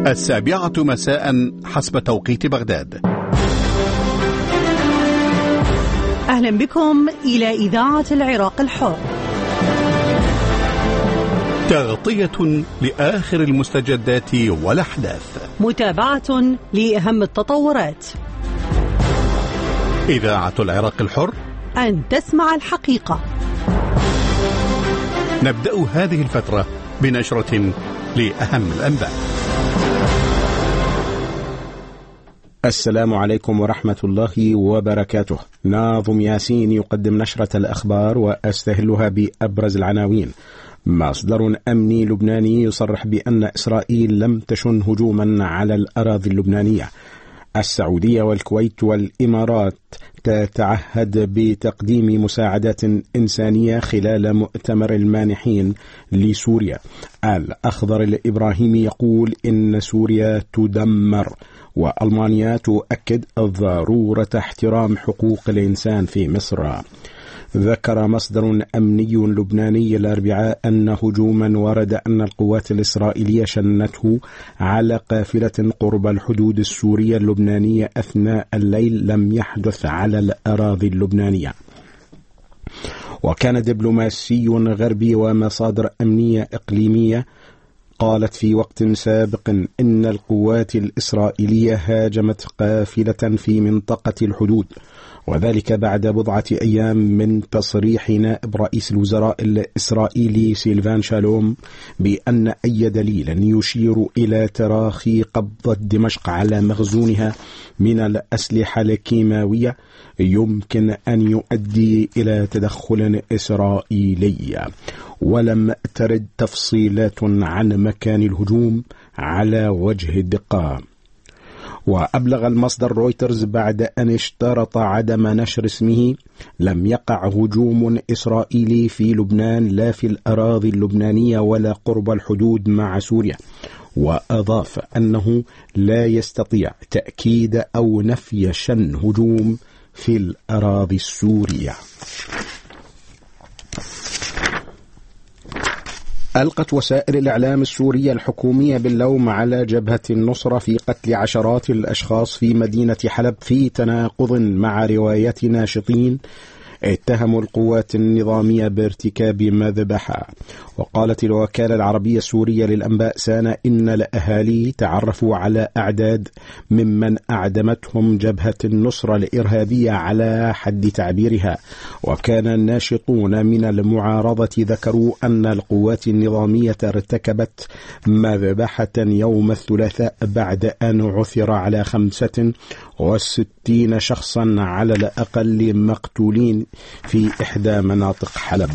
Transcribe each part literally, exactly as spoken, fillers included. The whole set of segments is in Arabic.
السابعة مساء حسب توقيت بغداد. أهلا بكم إلى إذاعة العراق الحر، تغطية لآخر المستجدات والأحداث، متابعة لأهم التطورات. إذاعة العراق الحر، أن تسمع الحقيقة. نبدأ هذه الفترة بنشرة لأهم الأنباء. السلام عليكم ورحمة الله وبركاته. ناظم ياسين يقدم نشرة الأخبار وأستهلها بأبرز العناوين. مصدر أمني لبناني يصرح بأن إسرائيل لم تشن هجوما على الأراضي اللبنانية. السعودية والكويت والإمارات تتعهد بتقديم مساعدات إنسانية خلال مؤتمر المانحين لسوريا. الأخضر الإبراهيمي يقول إن سوريا تدمر، وألمانيا تؤكد ضرورة احترام حقوق الإنسان في مصر. ذكر مصدر أمني لبناني الأربعاء أن هجوما ورد أن القوات الإسرائيلية شنته على قافلة قرب الحدود السورية اللبنانية أثناء الليل لم يحدث على الأراضي اللبنانية. وكان دبلوماسي غربي ومصادر أمنية إقليمية قالت في وقت سابق إن القوات الإسرائيلية هاجمت قافلة في منطقة الحدود، وذلك بعد بضعة أيام من تصريح نائب رئيس الوزراء الإسرائيلي سيلفان شالوم بأن أي دليل يشير إلى تراخي قبضة دمشق على مخزونها من الأسلحة الكيماوية يمكن أن يؤدي إلى تدخل إسرائيلي، ولم ترد تفصيلات عن مكان الهجوم على وجه الدقة. وأبلغ المصدر رويترز بعد أن اشترط عدم نشر اسمه: لم يقع هجوم إسرائيلي في لبنان لا في الأراضي اللبنانية ولا قرب الحدود مع سوريا. وأضاف أنه لا يستطيع تأكيد أو نفي شن هجوم في الأراضي السورية. ألقت وسائل الإعلام السورية الحكومية باللوم على جبهة النصرة في قتل عشرات الأشخاص في مدينة حلب في تناقض مع رواية ناشطين اتهموا القوات النظامية بارتكاب مذبحة. وقالت الوكالة العربية السورية للأنباء سانا إن الأهالي تعرفوا على أعداد ممن أعدمتهم جبهة النصرة الإرهابية على حد تعبيرها. وكان الناشطون من المعارضة ذكروا أن القوات النظامية ارتكبت مذبحة يوم الثلاثاء بعد أن عثر على خمسة وستين شخصا على الأقل مقتولين في إحدى مناطق حلب.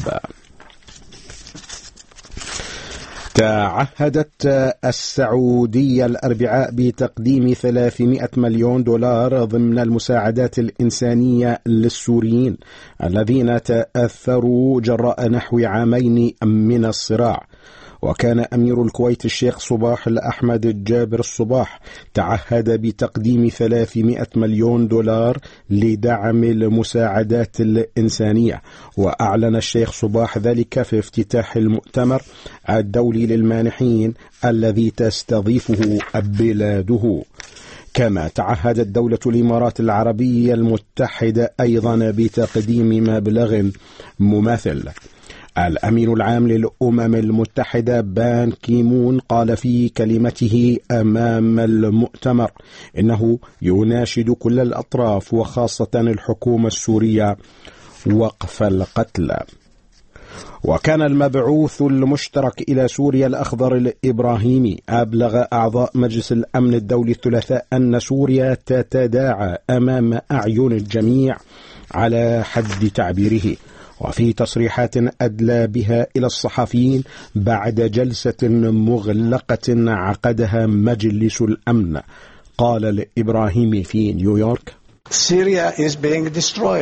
تعهدت السعودية الأربعاء بتقديم ثلاثمائة مليون دولار ضمن المساعدات الإنسانية للسوريين الذين تأثروا جراء نحو عامين من الصراع. وكان أمير الكويت الشيخ صباح الأحمد الجابر الصباح تعهد بتقديم ثلاثمائة مليون دولار لدعم المساعدات الإنسانية. وأعلن الشيخ صباح ذلك في افتتاح المؤتمر الدولي للمانحين الذي تستضيفه بلاده. كما تعهدت دولة الإمارات العربية المتحدة أيضا بتقديم مبلغ مماثل. الأمين العام للأمم المتحدة بان كيمون قال في كلمته أمام المؤتمر إنه يناشد كل الأطراف وخاصة الحكومة السورية وقف القتل. وكان المبعوث المشترك إلى سوريا الأخضر الإبراهيمي أبلغ أعضاء مجلس الأمن الدولي الثلاثاء أن سوريا تتداعى أمام أعين الجميع على حد تعبيره. وفي تصريحات أدلى بها إلى الصحفيين بعد جلسة مغلقة عقدها مجلس الأمن، قال الإبراهيمي في نيويورك: Syria is being destroyed.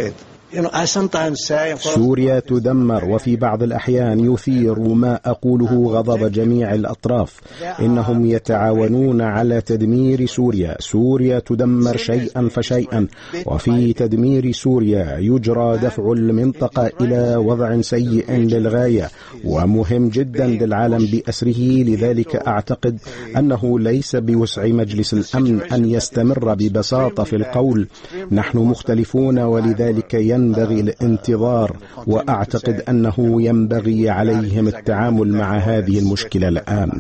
سوريا تدمر، وفي بعض الأحيان يثير ما أقوله غضب جميع الأطراف. إنهم يتعاونون على تدمير سوريا. سوريا تدمر شيئا فشيئا، وفي تدمير سوريا يجرى دفع المنطقة إلى وضع سيء للغاية ومهم جدا للعالم بأسره. لذلك أعتقد أنه ليس بوسع مجلس الأمن أن يستمر ببساطة في القول نحن مختلفون ولذلك ينبغي الانتظار، وأعتقد أنه ينبغي عليهم التعامل مع هذه المشكلة الآن.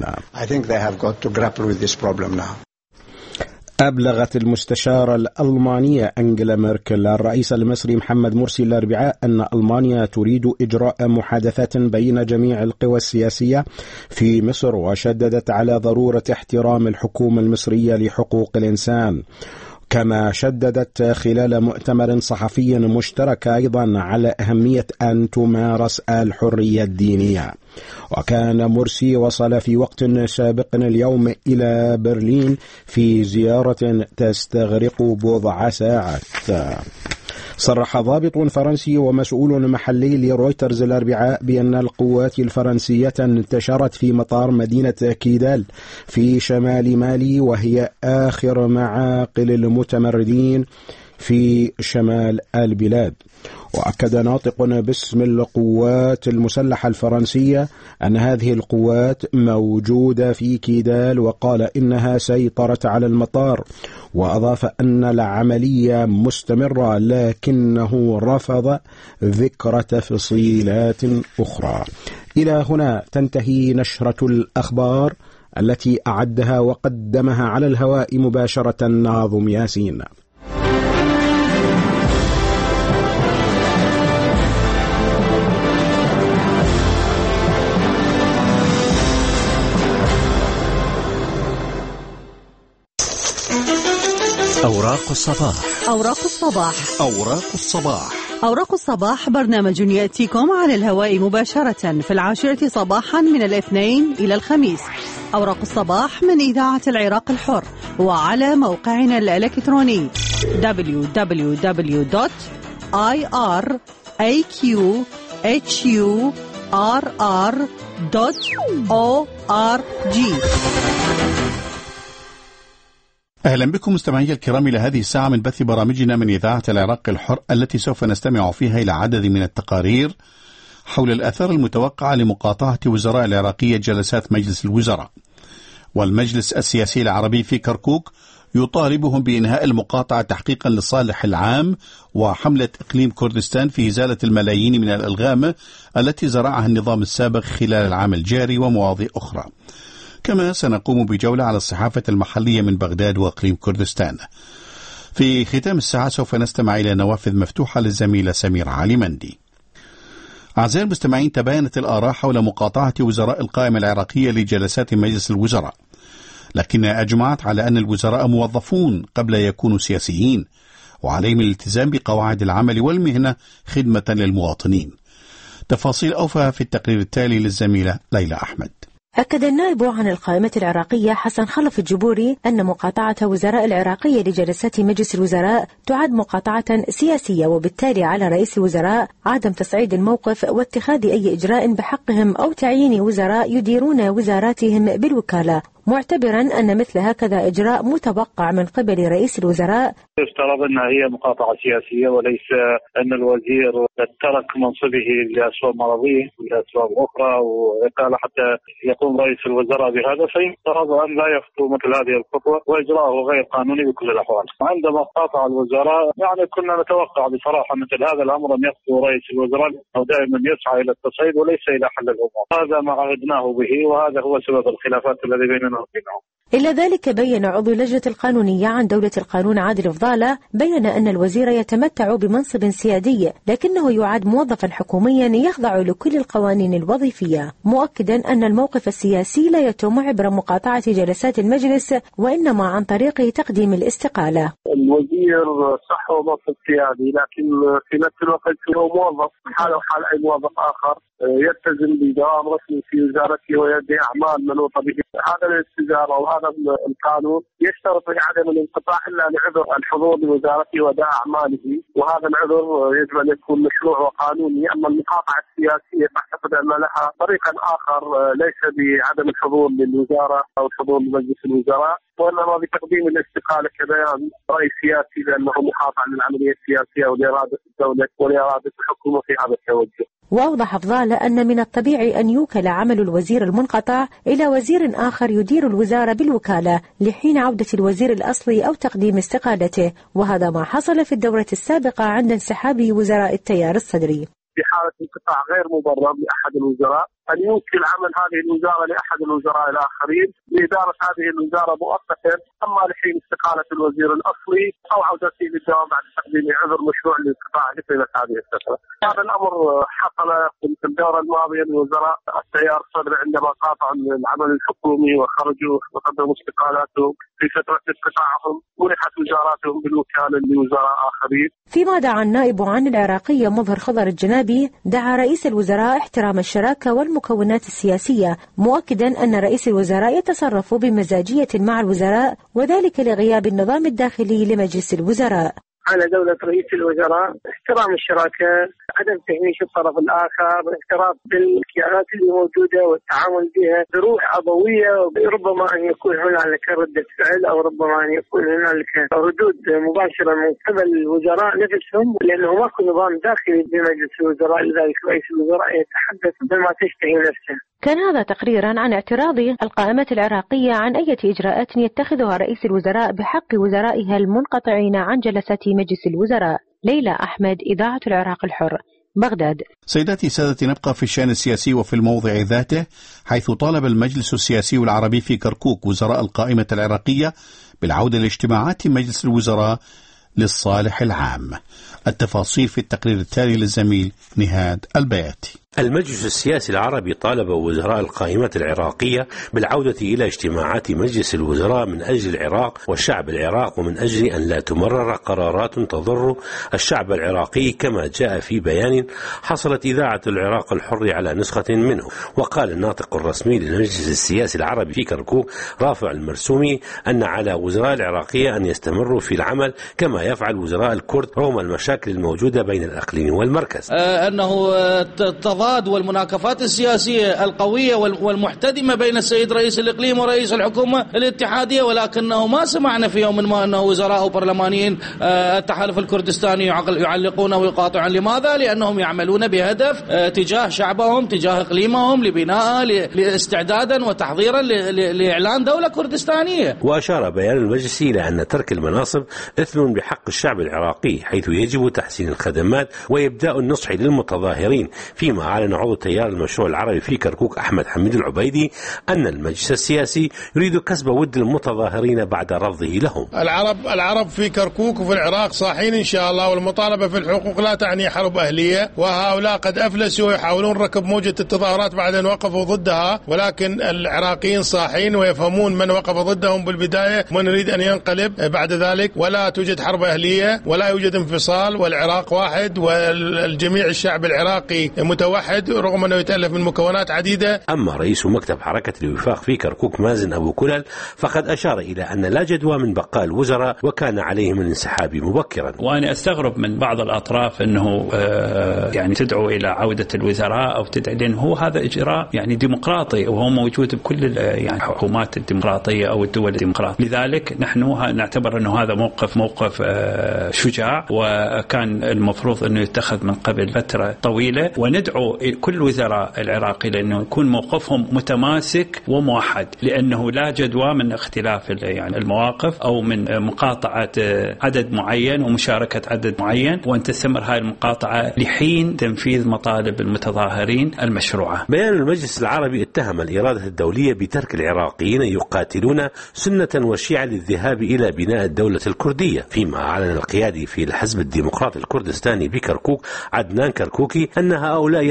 أبلغت المستشارة الألمانية أنجيلا ميركل الرئيس المصري محمد مرسي الأربعاء أن ألمانيا تريد إجراء محادثات بين جميع القوى السياسية في مصر، وشددت على ضرورة احترام الحكومة المصرية لحقوق الإنسان. كما شددت خلال مؤتمر صحفي مشترك أيضا على أهمية أن تمارس الحرية الدينية. وكان مرسي وصل في وقت سابق اليوم إلى برلين في زيارة تستغرق بضع ساعات. صرح ضابط فرنسي ومسؤول محلي لرويترز الأربعاء بأن القوات الفرنسية انتشرت في مطار مدينة كيدال في شمال مالي، وهي آخر معاقل المتمردين في شمال البلاد. وأكد ناطق باسم القوات المسلحة الفرنسية أن هذه القوات موجودة في كيدال، وقال إنها سيطرت على المطار، وأضاف أن العملية مستمرة لكنه رفض ذكر تفصيلات أخرى. إلى هنا تنتهي نشرة الأخبار التي أعدها وقدمها على الهواء مباشرة ناظم ياسين. أوراق الصباح. أوراق الصباح. أوراق الصباح. أوراق الصباح برنامج يأتيكم على الهواء مباشرة في العاشرة صباحا من الاثنين إلى الخميس. أوراق الصباح من إذاعة العراق الحر، وعلى موقعنا الإلكتروني دبليو دبليو دبليو دوت آي آر إيه كيو إتش يو آر آر دوت أو آر جي. أهلا بكم مستمعي الكرام إلى هذه الساعة من بث برامجنا من إذاعة العراق الحر، التي سوف نستمع فيها إلى عدد من التقارير حول الآثار المتوقعة لمقاطعة وزراء العراقية جلسات مجلس الوزراء. والمجلس السياسي العربي في كركوك يطالبهم بإنهاء المقاطعة تحقيقا للصالح العام وحملة إقليم كردستان في إزالة الملايين من الألغام التي زرعها النظام السابق خلال العام الجاري ومواضيع أخرى. كما سنقوم بجولة على الصحافة المحلية من بغداد وإقليم كردستان. في ختام الساعة سوف نستمع إلى نوافذ مفتوحة للزميلة سميرة علي مندي. أعزائي المستمعين، تباينت الآراء حول مقاطعة وزراء القائمة العراقية لجلسات مجلس الوزراء، لكنها أجمعت على أن الوزراء موظفون قبل يكونوا سياسيين، وعليهم الالتزام بقواعد العمل والمهنة خدمة للمواطنين. تفاصيل أوفى في التقرير التالي للزميلة ليلى أحمد. أكد النائب عن القائمة العراقية حسن خلف الجبوري أن مقاطعة وزراء العراقية لجلسات مجلس الوزراء تعد مقاطعة سياسية، وبالتالي على رئيس الوزراء عدم تصعيد الموقف واتخاذ أي إجراء بحقهم أو تعيين وزراء يديرون وزاراتهم بالوكالة، معتبرا أن مثل هكذا إجراء متوقع من قبل رئيس الوزراء. يفترض أنها هي مقاطعة سياسية، وليس أن الوزير ترك منصبه لأسباب مرضية ولأسباب أخرى وقال حتى يقوم رئيس الوزراء بهذا، فيفترض أن لا يخطو مثل هذه الخطوة وإجراءه غير قانوني بكل الأحوال. عندما قاطع الوزراء يعني كنا نتوقع بصراحة مثل هذا الأمر أن يخطو رئيس الوزراء أو دائما يسعى إلى التصعيد وليس إلى حل الأمور. هذا ما عهدناه به، وهذا هو سبب الخلافات الذي بيننا وبينهم. إلا ذلك بين عضو اللجنة القانونية عن دولة القانون عادل فضالة بين أن الوزير يتمتع بمنصب سيادي لكنه يعد موظفا حكوميا يخضع لكل القوانين الوظيفية، مؤكدا أن الموقف السياسي لا يتم عبر مقاطعة جلسات المجلس وإنما عن طريق تقديم الاستقالة. الوزير صح هو منصب سيادي، لكن في نفس الوقت هو موظف حاله وحال أي موظف آخر يلتزم بدوام رسمي في وزارته ويؤدي أعمال منوطة به. هذا مجلس الوزراء وهذا القانون يشترط عدم الانقطاع إلا لعذر الحضور لوزارته وأداء أعماله، وهذا العذر يجب أن يكون مشروع وقانوني. أما المقاطعة السياسية فأعتقد أن لها طريقا آخر ليس بعدم الحضور للوزارة أو الحضور لمجلس الوزراء، وإنما بتقديم الاستقالة كبيان رأي سياسي لأنه مقاطع للعملية السياسية ولإرادة الدولة ولإرادة الحكومة في هذا التوجه. وأوضح فضالة أن من الطبيعي أن يوكل عمل الوزير المنقطع إلى وزير آخر يدير الوزارة بالوكالة لحين عودة الوزير الأصلي أو تقديم استقالته، وهذا ما حصل في الدورة السابقة عند انسحاب وزراء التيار الصدري. في حالة انقطاع غير مبرر لأحد الوزراء أن يوكل عمل هذه الوزارة لأحد الوزراء الآخرين لإدارة هذه الوزارة مؤقتا، أما لحين استقالة الوزير الأصلي أو عودته للدوام بعد تقديم عذر مشروع للانقطاع لطيلة هذه الفترة. هذا الأمر حصل في الدورة الماضية لوزراء التيار الصدري عندما قاطعوا العمل الحكومي وخرجوا وقدموا استقالاتهم في فترة انقطاعهم، منحت وزاراتهم بالوكالة لوزراء آخرين. فيما دعا النائب عن العراقية مظهر خضر الجنابي دعا رئيس الوزراء احترام الشراكة والمكونات السياسية، مؤكدا أن رئيس الوزراء يتصرف بمزاجية مع الوزراء وذلك لغياب النظام الداخلي لمجلس الوزراء. على دولة رئيس الوزراء احترام الشراكة، عدم تهميش الطرف الآخر، الاعتراف بالكيانات اللي موجودة والتعامل بها بروح أبوية، ربما أن يكون هنالك ردة فعل أو ربما أن يكون هنالك ردود مباشرة من قبل الوزراء نفسهم، لأنه ماكو نظام داخلي بمجلس الوزراء، لذلك رئيس الوزراء يتحدث بما تشتهي نفسه. كان هذا تقريرا عن اعتراض القائمة العراقية عن أي إجراءات يتخذها رئيس الوزراء بحق وزرائها المنقطعين عن جلسات مجلس الوزراء. ليلى أحمد، إذاعة العراق الحر، بغداد. سيداتي سادتي، نبقى في الشأن السياسي وفي الموضع ذاته، حيث طالب المجلس السياسي العربي في كركوك وزراء القائمة العراقية بالعودة لاجتماعات مجلس الوزراء للصالح العام. التفاصيل في التقرير التالي للزميل نهاد البياتي. المجلس السياسي العربي طالب وزراء القائمة العراقية بالعودة إلى اجتماعات مجلس الوزراء من أجل العراق والشعب العراق، ومن أجل أن لا تمرر قرارات تضر الشعب العراقي، كما جاء في بيان حصلت إذاعة العراق الحر على نسخة منه. وقال الناطق الرسمي للمجلس السياسي العربي في كركوك رافع المرسومي أن على وزراء العراقية أن يستمروا في العمل كما يفعل وزراء الكرد رغم المشاكل الموجودة بين الأقليم والمركز. آه أنه التضاد والمناكفات السياسية القوية والمحتدمة بين السيد رئيس الإقليم ورئيس الحكومة الاتحادية، ولكنه ما سمعنا في يوم ما أنه وزراء وبرلمانيين التحالف الكردستاني يعلقون ويقاطعون. لماذا؟ لأنهم يعملون بهدف تجاه شعبهم، تجاه إقليمهم، لبناء لاستعدادا وتحضيرا لإعلان دولة كردستانية. وأشار بيان المجلس إلى أن ترك المناصب إثم بحق الشعب العراقي، حيث يجب تحسين الخدمات وإبداء النصح للمتظاهرين. فيما أعلن عضو تيار المشروع العربي في كركوك أحمد حميد العبيدي أن المجلس السياسي يريد كسب ود المتظاهرين بعد رفضه لهم. العرب العرب في كركوك وفي العراق صاحين إن شاء الله، والمطالبة في الحقوق لا تعني حرب أهلية، وهؤلاء قد أفلسوا ويحاولون ركب موجة التظاهرات بعد أن وقفوا ضدها، ولكن العراقيين صاحين ويفهمون من وقف ضدهم بالبداية ومن يريد أن ينقلب بعد ذلك، ولا توجد حرب أهلية ولا يوجد انفصال، والعراق واحد والجميع الشعب العراقي متوحد رغم أنه يتألف من مكونات عديدة. أما رئيس مكتب حركة الوفاق في كركوك مازن أبو كلل فقد أشار إلى أن لا جدوى من بقاء الوزراء وكان عليهم الانسحاب مبكرا. وأنا أستغرب من بعض الأطراف أنه آه يعني تدعو إلى عودة الوزراء أو تدعي، لأن هو هذا إجراء يعني ديمقراطي وهو موجود بكل يعني حكومات الديمقراطية أو الدول الديمقراطية. لذلك نحن نعتبر أنه هذا موقف موقف آه شجاع، وكان المفروض أنه يتخذ من قبل فترة طويلة، وندعو كل وزراء العراقي لأنه يكون موقفهم متماسك وموحد، لأنه لا جدوى من اختلاف يعني المواقف أو من مقاطعة عدد معين ومشاركة عدد معين، وأن تستمر هذه المقاطعة لحين تنفيذ مطالب المتظاهرين المشروعة. بيان المجلس العربي اتهم الإرادة الدولية بترك العراقيين يقاتلون سنة وشيعة للذهاب إلى بناء الدولة الكردية، فيما أعلن القيادي في الحزب الديمقراطي الكردستاني بكركوك عدنان كركوكي أن هؤلاء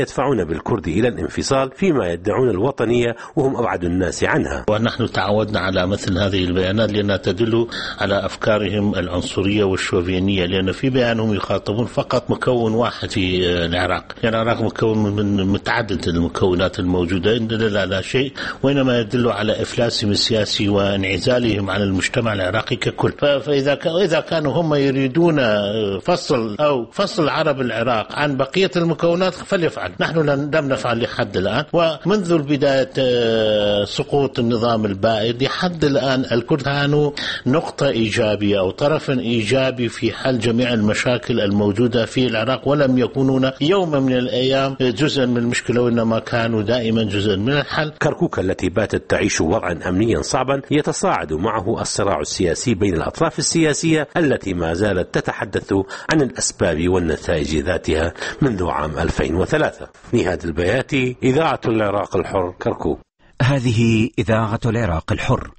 يدفعون بالكرد إلى الانفصال فيما يدعون الوطنية وهم أبعد الناس عنها. ونحن تعودنا على مثل هذه البيانات لأنها تدل على أفكارهم العنصرية والشوفينية، لأن في بيانهم يخاطبون فقط مكون واحد في العراق، يعني العراق مكون من متعدد المكونات الموجودة، إن دل على شيء وإنما يدل على إفلاسهم السياسي وانعزالهم عن المجتمع العراقي ككل. فإذا إذا كانوا هم يريدون فصل أو فصل عرب العراق عن بقية المكونات فليفعل، نحن لم نفعل لحد الآن. ومنذ البداية سقوط النظام البائد لحد الآن الكرد كانوا نقطة إيجابية أو طرف إيجابي في حل جميع المشاكل الموجودة في العراق، ولم يكونون يوم من الأيام جزءا من المشكلة وإنما كانوا دائما جزءا من الحل. كركوك التي باتت تعيش وضعا أمنيا صعبا يتصاعد معه الصراع السياسي بين الأطراف السياسية التي ما زالت تتحدث عن الأسباب والنتائج ذاتها منذ عام ألفين وثلاثة. نهاد البياتي، إذاعة العراق الحر، كركوك. هذه إذاعة العراق الحر.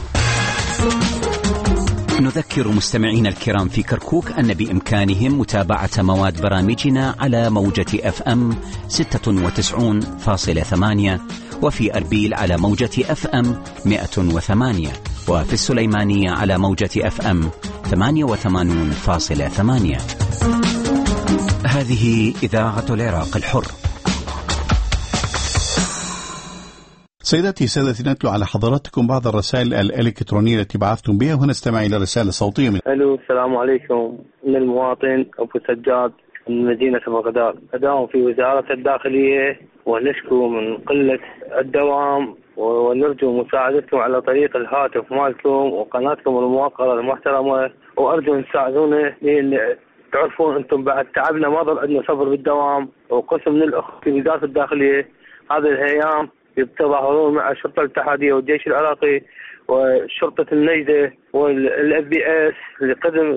نذكر مستمعين الكرام في كركوك أن بإمكانهم متابعة مواد برامجنا على موجة أف أم ستة وتسعين فاصلة ثمانية، وفي أربيل على موجة أف أم مئة وثمانية، وفي السليمانية على موجة أف أم ثمانية وثمانين فاصلة ثمانية. هذه إذاعة العراق الحر. سيداتي سادتي، نتلو على حضراتكم بعض الرسائل الإلكترونية التي بعثتم بها، ونستمع إلى رسالة صوتية من ألو. السلام عليكم، من المواطن أبو سجاد من مدينة بغداد. أداوم في وزارة الداخلية ونشكو من قلة الدوام، ونرجو مساعدتكم على طريق الهاتف مالكم وقناتكم الموقرة المحترمة، وأرجو أن تساعدونا لأن تعرفون أنتم بعد تعبنا ما ضل عندنا صبر بالدوام. وقسم من الأخوة في وزارة الداخلية هذه الأيام يتظاهرون مع الشرطة الاتحادية والجيش العراقي وشرطة النجدة والاف بي اس لقدم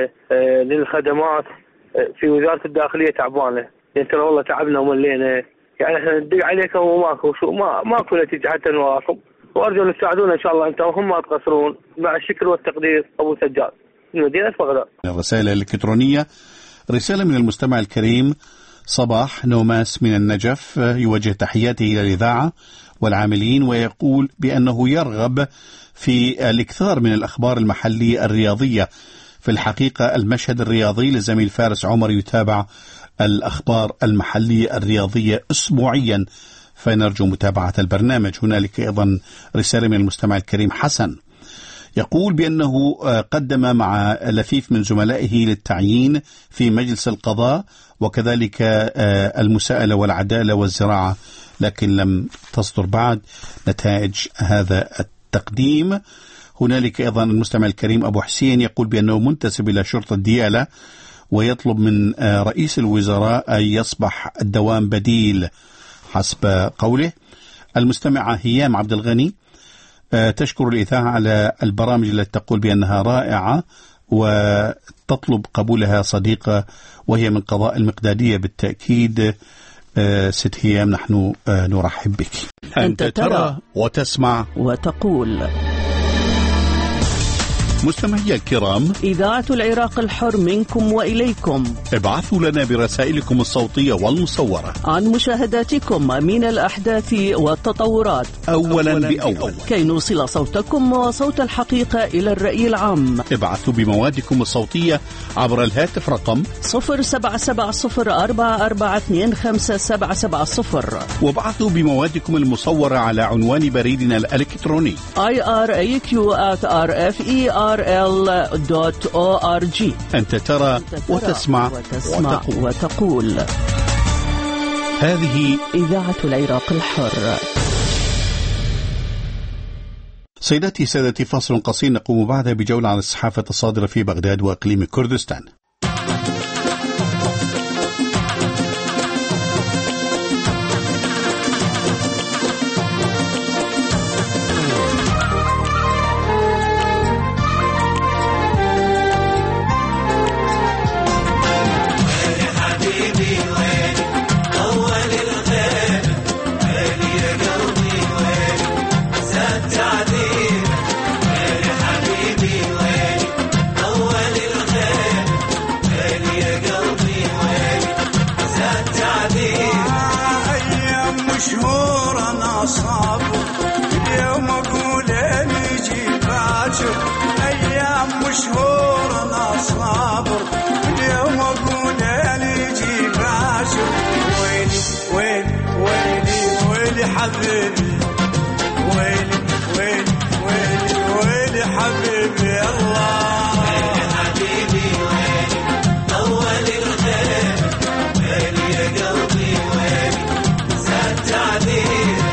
للخدمات في وزارة الداخلية تعبانة. يعني ترى والله تعبنا وملينا، يعني احنا ندق عليكم وماكو شو ما ماكو نتيجة حتى نواكم، وارجو ان تساعدونا ان شاء الله انتم وهم ما تقصرون. مع الشكر والتقدير، ابو سجاد من مدينة بغداد. الرسائل الإلكترونية، رسالة من المستمع الكريم صباح نوماس من النجف، يوجه تحياته إلى الإذاعة والعاملين، ويقول بأنه يرغب في الإكثار من الأخبار المحلية الرياضية. في الحقيقة المشهد الرياضي لزميل فارس عمر يتابع الأخبار المحلية الرياضية أسبوعيا، فنرجو متابعة البرنامج. هنالك أيضا رسالة من المستمع الكريم حسن، يقول بأنه قدم مع لفيف من زملائه للتعيين في مجلس القضاء وكذلك المساءلة والعدالة والزراعة، لكن لم تصدر بعد نتائج هذا التقديم. هنالك أيضا المستمع الكريم أبو حسين يقول بأنه منتسب إلى شرطة ديالى، ويطلب من رئيس الوزراء أن يصبح الدوام بديل حسب قوله. المستمعة هيام عبد الغني تشكر الإذاعة على البرامج التي تقول بأنها رائعة، وتطلب قبولها صديقة وهي من قضاء المقدادية. بالتأكيد ست هيام، نحن نرحب بك. أنت ترى وتسمع وتقول. مستمعي الكرام، إذاعة العراق الحر منكم وإليكم. ابعثوا لنا برسائلكم الصوتية والمصورة عن مشاهداتكم من الأحداث والتطورات أولا بأول، كي نوصل صوتكم وصوت الحقيقة إلى الرأي العام. ابعثوا بموادكم الصوتية عبر الهاتف رقم صفر سبعة سبعة صفر أربعة أربعة اثنين خمسة سبعة سبعة صفر، وابعثوا بموادكم المصورة على عنوان بريدنا الإلكتروني آي آر إيه كيو آت آر إف إي آر إل دوت أو آر جي. أنت ترى وتسمع, وتسمع وتقول. وتقول هذه إذاعة العراق الحر. سيداتي سادتي، فاصل قصير نقوم بعدها بجولة عن الصحافة الصادرة في بغداد وإقليم كردستان. صابر اليوم أقول نجي باكر أيام مشهور أنا صابر اليوم أقول نجي باكر ويلي ويلي ويلي ويلي حبيبي ويلي ويلي ويلي ويلي حبيبي الله ويلي حبيبي ويلي أول الخير ويلي يا قلبي ويلي زاد تعذيب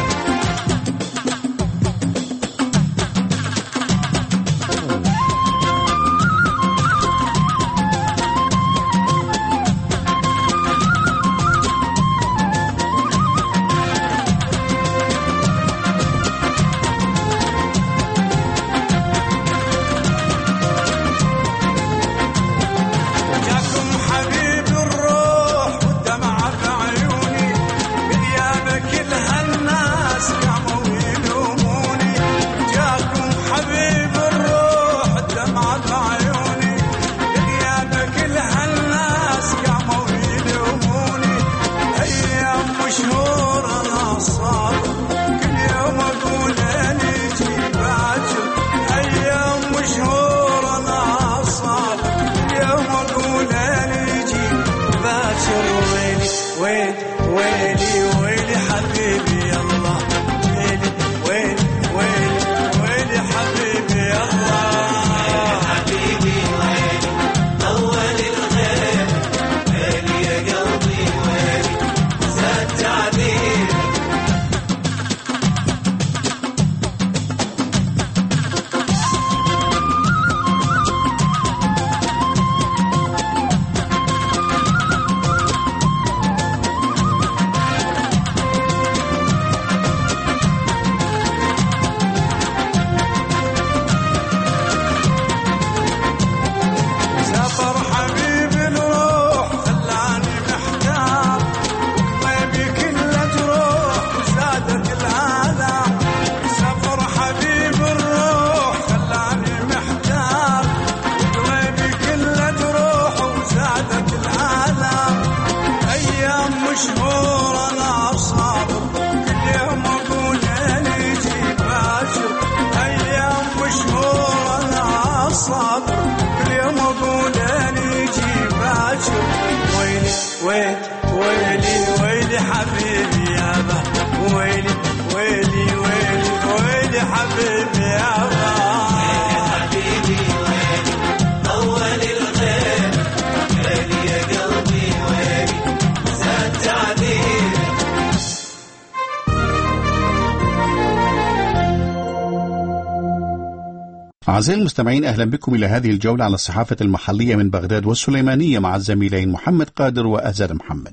أعزائي المستمعين، أهلا بكم إلى هذه الجولة على الصحافة المحلية من بغداد والسليمانية مع الزميلين محمد قادر وأزاد محمد.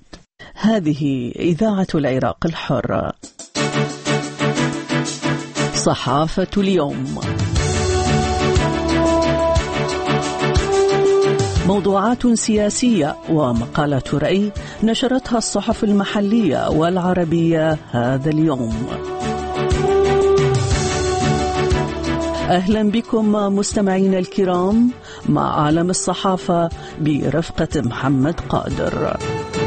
هذه إذاعة العراق الحر. صحافة اليوم. موضوعات سياسية ومقالات رأي نشرتها الصحف المحلية والعربية هذا اليوم. أهلا بكم مستمعينا الكرام مع عالم الصحافة برفقة محمد قادر.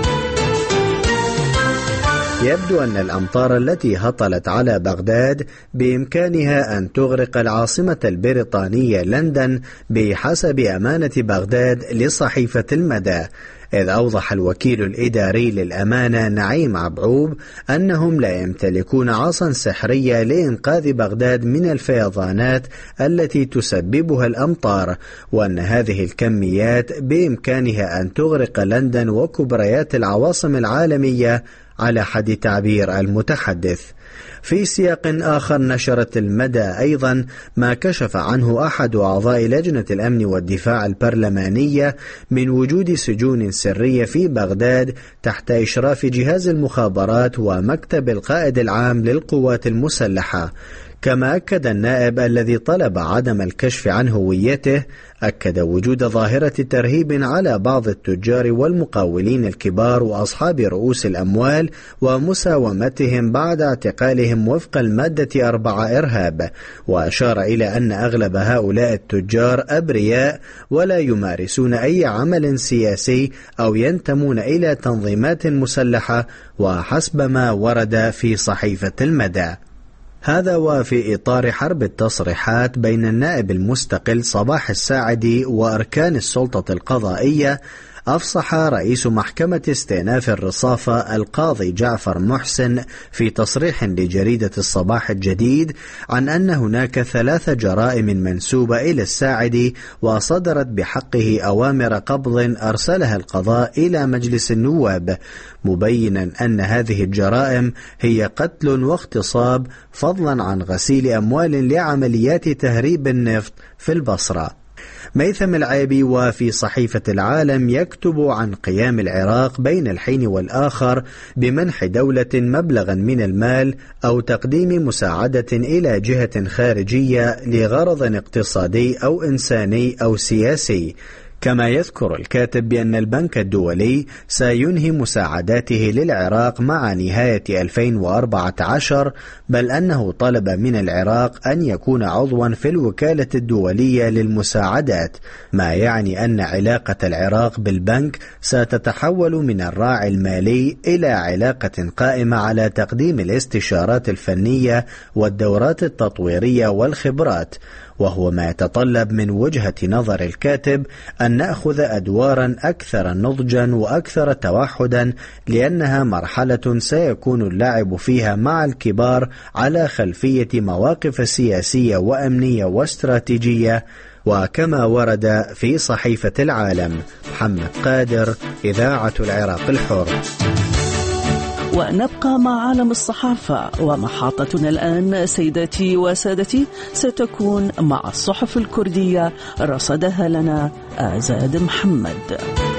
يبدو أن الأمطار التي هطلت على بغداد بإمكانها أن تغرق العاصمة البريطانية لندن بحسب أمانة بغداد لصحيفة المدى، إذ أوضح الوكيل الإداري للأمانة نعيم عبعوب أنهم لا يمتلكون عصا سحرية لإنقاذ بغداد من الفيضانات التي تسببها الأمطار، وأن هذه الكميات بإمكانها أن تغرق لندن وكبريات العواصم العالمية على حد تعبير المتحدث. في سياق آخر نشرت المدى أيضا ما كشف عنه أحد أعضاء لجنة الأمن والدفاع البرلمانية من وجود سجون سرية في بغداد تحت إشراف جهاز المخابرات ومكتب القائد العام للقوات المسلحة. كما أكد النائب الذي طلب عدم الكشف عن هويته أكد وجود ظاهرة ترهيب على بعض التجار والمقاولين الكبار وأصحاب رؤوس الأموال ومساومتهم بعد اعتقالهم وفق المادة أربعة إرهاب، وأشار إلى أن أغلب هؤلاء التجار أبرياء ولا يمارسون أي عمل سياسي أو ينتمون إلى تنظيمات مسلحة، وحسب ما ورد في صحيفة المدى. هذا وفي إطار حرب التصريحات بين النائب المستقل صباح الساعدي وأركان السلطة القضائية، أفصح رئيس محكمة استئناف الرصافة القاضي جعفر محسن في تصريح لجريدة الصباح الجديد عن أن هناك ثلاث جرائم منسوبة إلى الساعدي وصدرت بحقه أوامر قبض أرسلها القضاء إلى مجلس النواب، مبينا أن هذه الجرائم هي قتل واغتصاب فضلا عن غسيل أموال لعمليات تهريب النفط في البصرة. ميثم العيبي وفي صحيفة العالم يكتب عن قيام العراق بين الحين والآخر بمنح دولة مبلغا من المال أو تقديم مساعدة إلى جهة خارجية لغرض اقتصادي أو إنساني أو سياسي. كما يذكر الكاتب بأن البنك الدولي سينهي مساعداته للعراق مع نهاية ألفين وأربعة عشر، بل أنه طلب من العراق أن يكون عضوا في الوكالة الدولية للمساعدات، ما يعني أن علاقة العراق بالبنك ستتحول من الراعي المالي إلى علاقة قائمة على تقديم الاستشارات الفنية والدورات التطويرية والخبرات، وهو ما يتطلب من وجهة نظر الكاتب أن نأخذ أدوارا أكثر نضجا وأكثر توحدا، لأنها مرحلة سيكون اللعب فيها مع الكبار على خلفية مواقف سياسية وأمنية واستراتيجية. وكما ورد في صحيفة العالم. محمد قادر، إذاعة العراق الحر. ونبقى مع عالم الصحافة، ومحطتنا الآن سيداتي وسادتي ستكون مع الصحف الكردية، رصدها لنا آزاد محمد.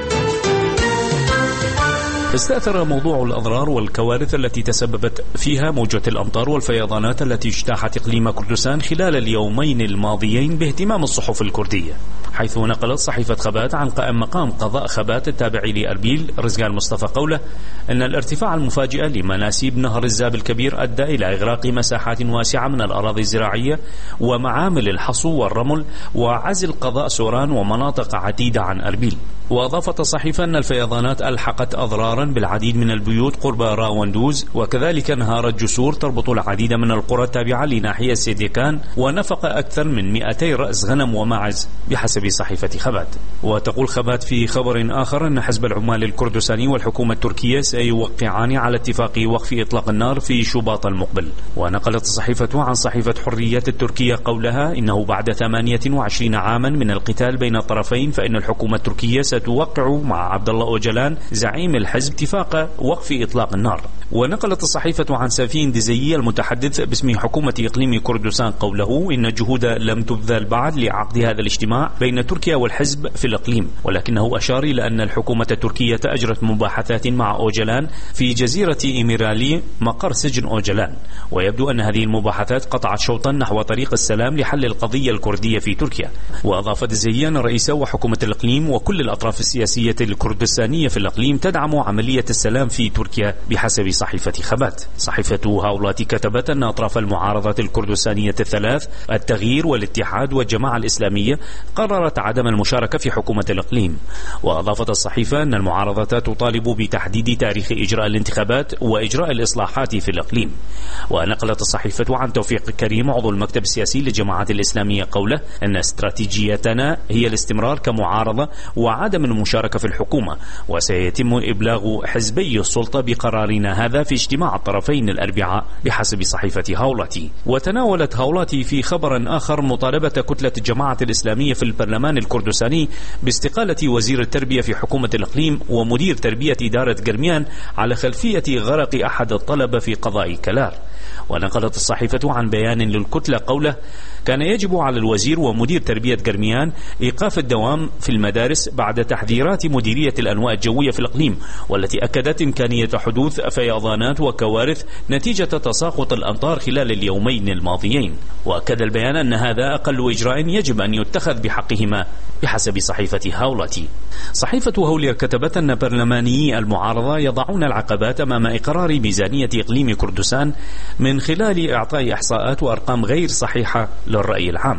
استأثر موضوع الأضرار والكوارث التي تسببت فيها موجة الأمطار والفيضانات التي اجتاحت إقليم كردستان خلال اليومين الماضيين باهتمام الصحف الكردية، حيث نقلت صحيفة خبات عن قائم مقام قضاء خبات التابع لأربيل رزقان مصطفى قوله أن الارتفاع المفاجئ لمناسيب نهر الزاب الكبير أدى إلى إغراق مساحات واسعة من الأراضي الزراعية ومعامل الحصو والرمل وعزل قضاء سوران ومناطق عديدة عن أربيل. وأضافت الصحيفة أن الفيضانات ألحقت أضرارا بالعديد من البيوت قرب راوندوز، وكذلك انهارت جسور تربط العديد من القرى التابعة لناحية سيديكان، ونفق أكثر من مئتي رأس غنم وماعز بحسب صحيفة خبات. وتقول خبات في خبر آخر أن حزب العمال الكردستاني والحكومة التركية سيوقعان على اتفاق وقف إطلاق النار في شباط المقبل. ونقلت الصحيفة عن صحيفة حرية التركية قولها إنه بعد ثمانية وعشرين عاما من القتال بين الطرفين فإن الحكومة التركية توقع مع عبد الله أوجلان زعيم الحزب اتفاق وقف إطلاق النار. ونقلت الصحيفة عن سفين دزيي المتحدث باسم حكومة إقليم كردستان قوله إن الجهود لم تبذل بعد لعقد هذا الاجتماع بين تركيا والحزب في الإقليم، ولكنه أشار إلى أن الحكومة التركية أجرت مباحثات مع أوجلان في جزيرة إيميرالي مقر سجن أوجلان، ويبدو أن هذه المباحثات قطعت شوطا نحو طريق السلام لحل القضية الكردية في تركيا. وأضاف دزيي أن رئيس وحكومة الإقليم وكل الأطراف السياسية الكردستانية في الإقليم تدعم عملية السلام في تركيا بحسب صحيفة خبات. صحيفة هاولاتي كتبت أن أطراف المعارضة الكردستانية الثلاث التغيير والاتحاد والجماعة الإسلامية قررت عدم المشاركة في حكومة الإقليم. وأضافت الصحيفة أن المعارضة تطالب بتحديد تاريخ إجراء الانتخابات وإجراء الإصلاحات في الإقليم. ونقلت الصحيفة عن توفيق كريم عضو المكتب السياسي للجماعة الإسلامية قوله أن استراتيجيتنا هي الاستمرار كمعارضة وعدم المشاركة في الحكومة، وسيتم إبلاغ حزبي السلطة بقرارنا هذا في اجتماع الطرفين الأربعاء بحسب صحيفة هاولاتي. وتناولت هاولاتي في خبر آخر مطالبة كتلة الجماعة الإسلامية في البرلمان الكردستاني باستقالة وزير التربية في حكومة الإقليم ومدير تربية إدارة قرميان على خلفية غرق أحد الطلبة في قضاء كلار. ونقلت الصحيفة عن بيان للكتلة قوله كان يجب على الوزير ومدير تربية قرميان إيقاف الدوام في المدارس بعد تحذيرات مديرية الأنواع الجوية في الإقليم، والتي أكدت إمكانية حدوث فيضانات وكوارث نتيجة تساقط الأمطار خلال اليومين الماضيين. وأكد البيان أن هذا أقل إجراء يجب أن يتخذ بحقهما بحسب صحيفة هاولاتي. صحيفة هولير كتبت أن برلمانيي المعارضة يضعون العقبات أمام إقرار ميزانية إقليم كردستان من خلال إعطاء إحصاءات وأرقام غير صحيحة للرأي العام.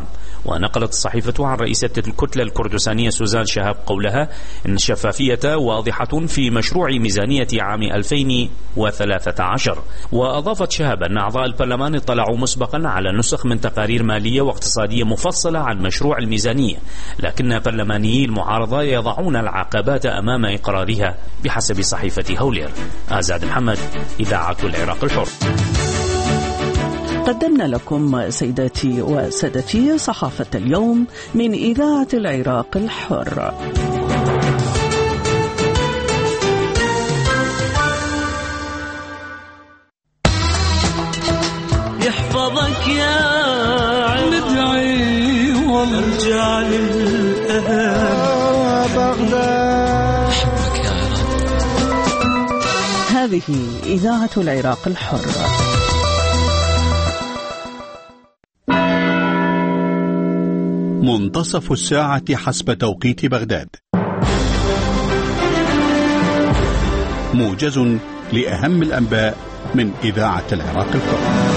ونقلت الصحيفة عن رئيسة الكتلة الكردستانية سوزان شهاب قولها إن الشفافية واضحة في مشروع ميزانية عام ألفين وثلاثة عشر. وأضافت شهاب أن أعضاء البرلمان اطلعوا مسبقا على نسخ من تقارير مالية واقتصادية مفصلة عن مشروع الميزانية، لكن برلمانيي المعارضة يضعون العقبات أمام إقرارها بحسب صحيفة هولير. آزاد محمد، إذاعة العراق الحر. قدمنا لكم سيداتي وسادتي صحافة اليوم من إذاعة العراق الحر. يحفظك يا ندعي وارجع للأهل بغداد. هذه إذاعة العراق الحر. منتصف الساعة حسب توقيت بغداد. موجز لأهم الأنباء من إذاعة العراق الحر.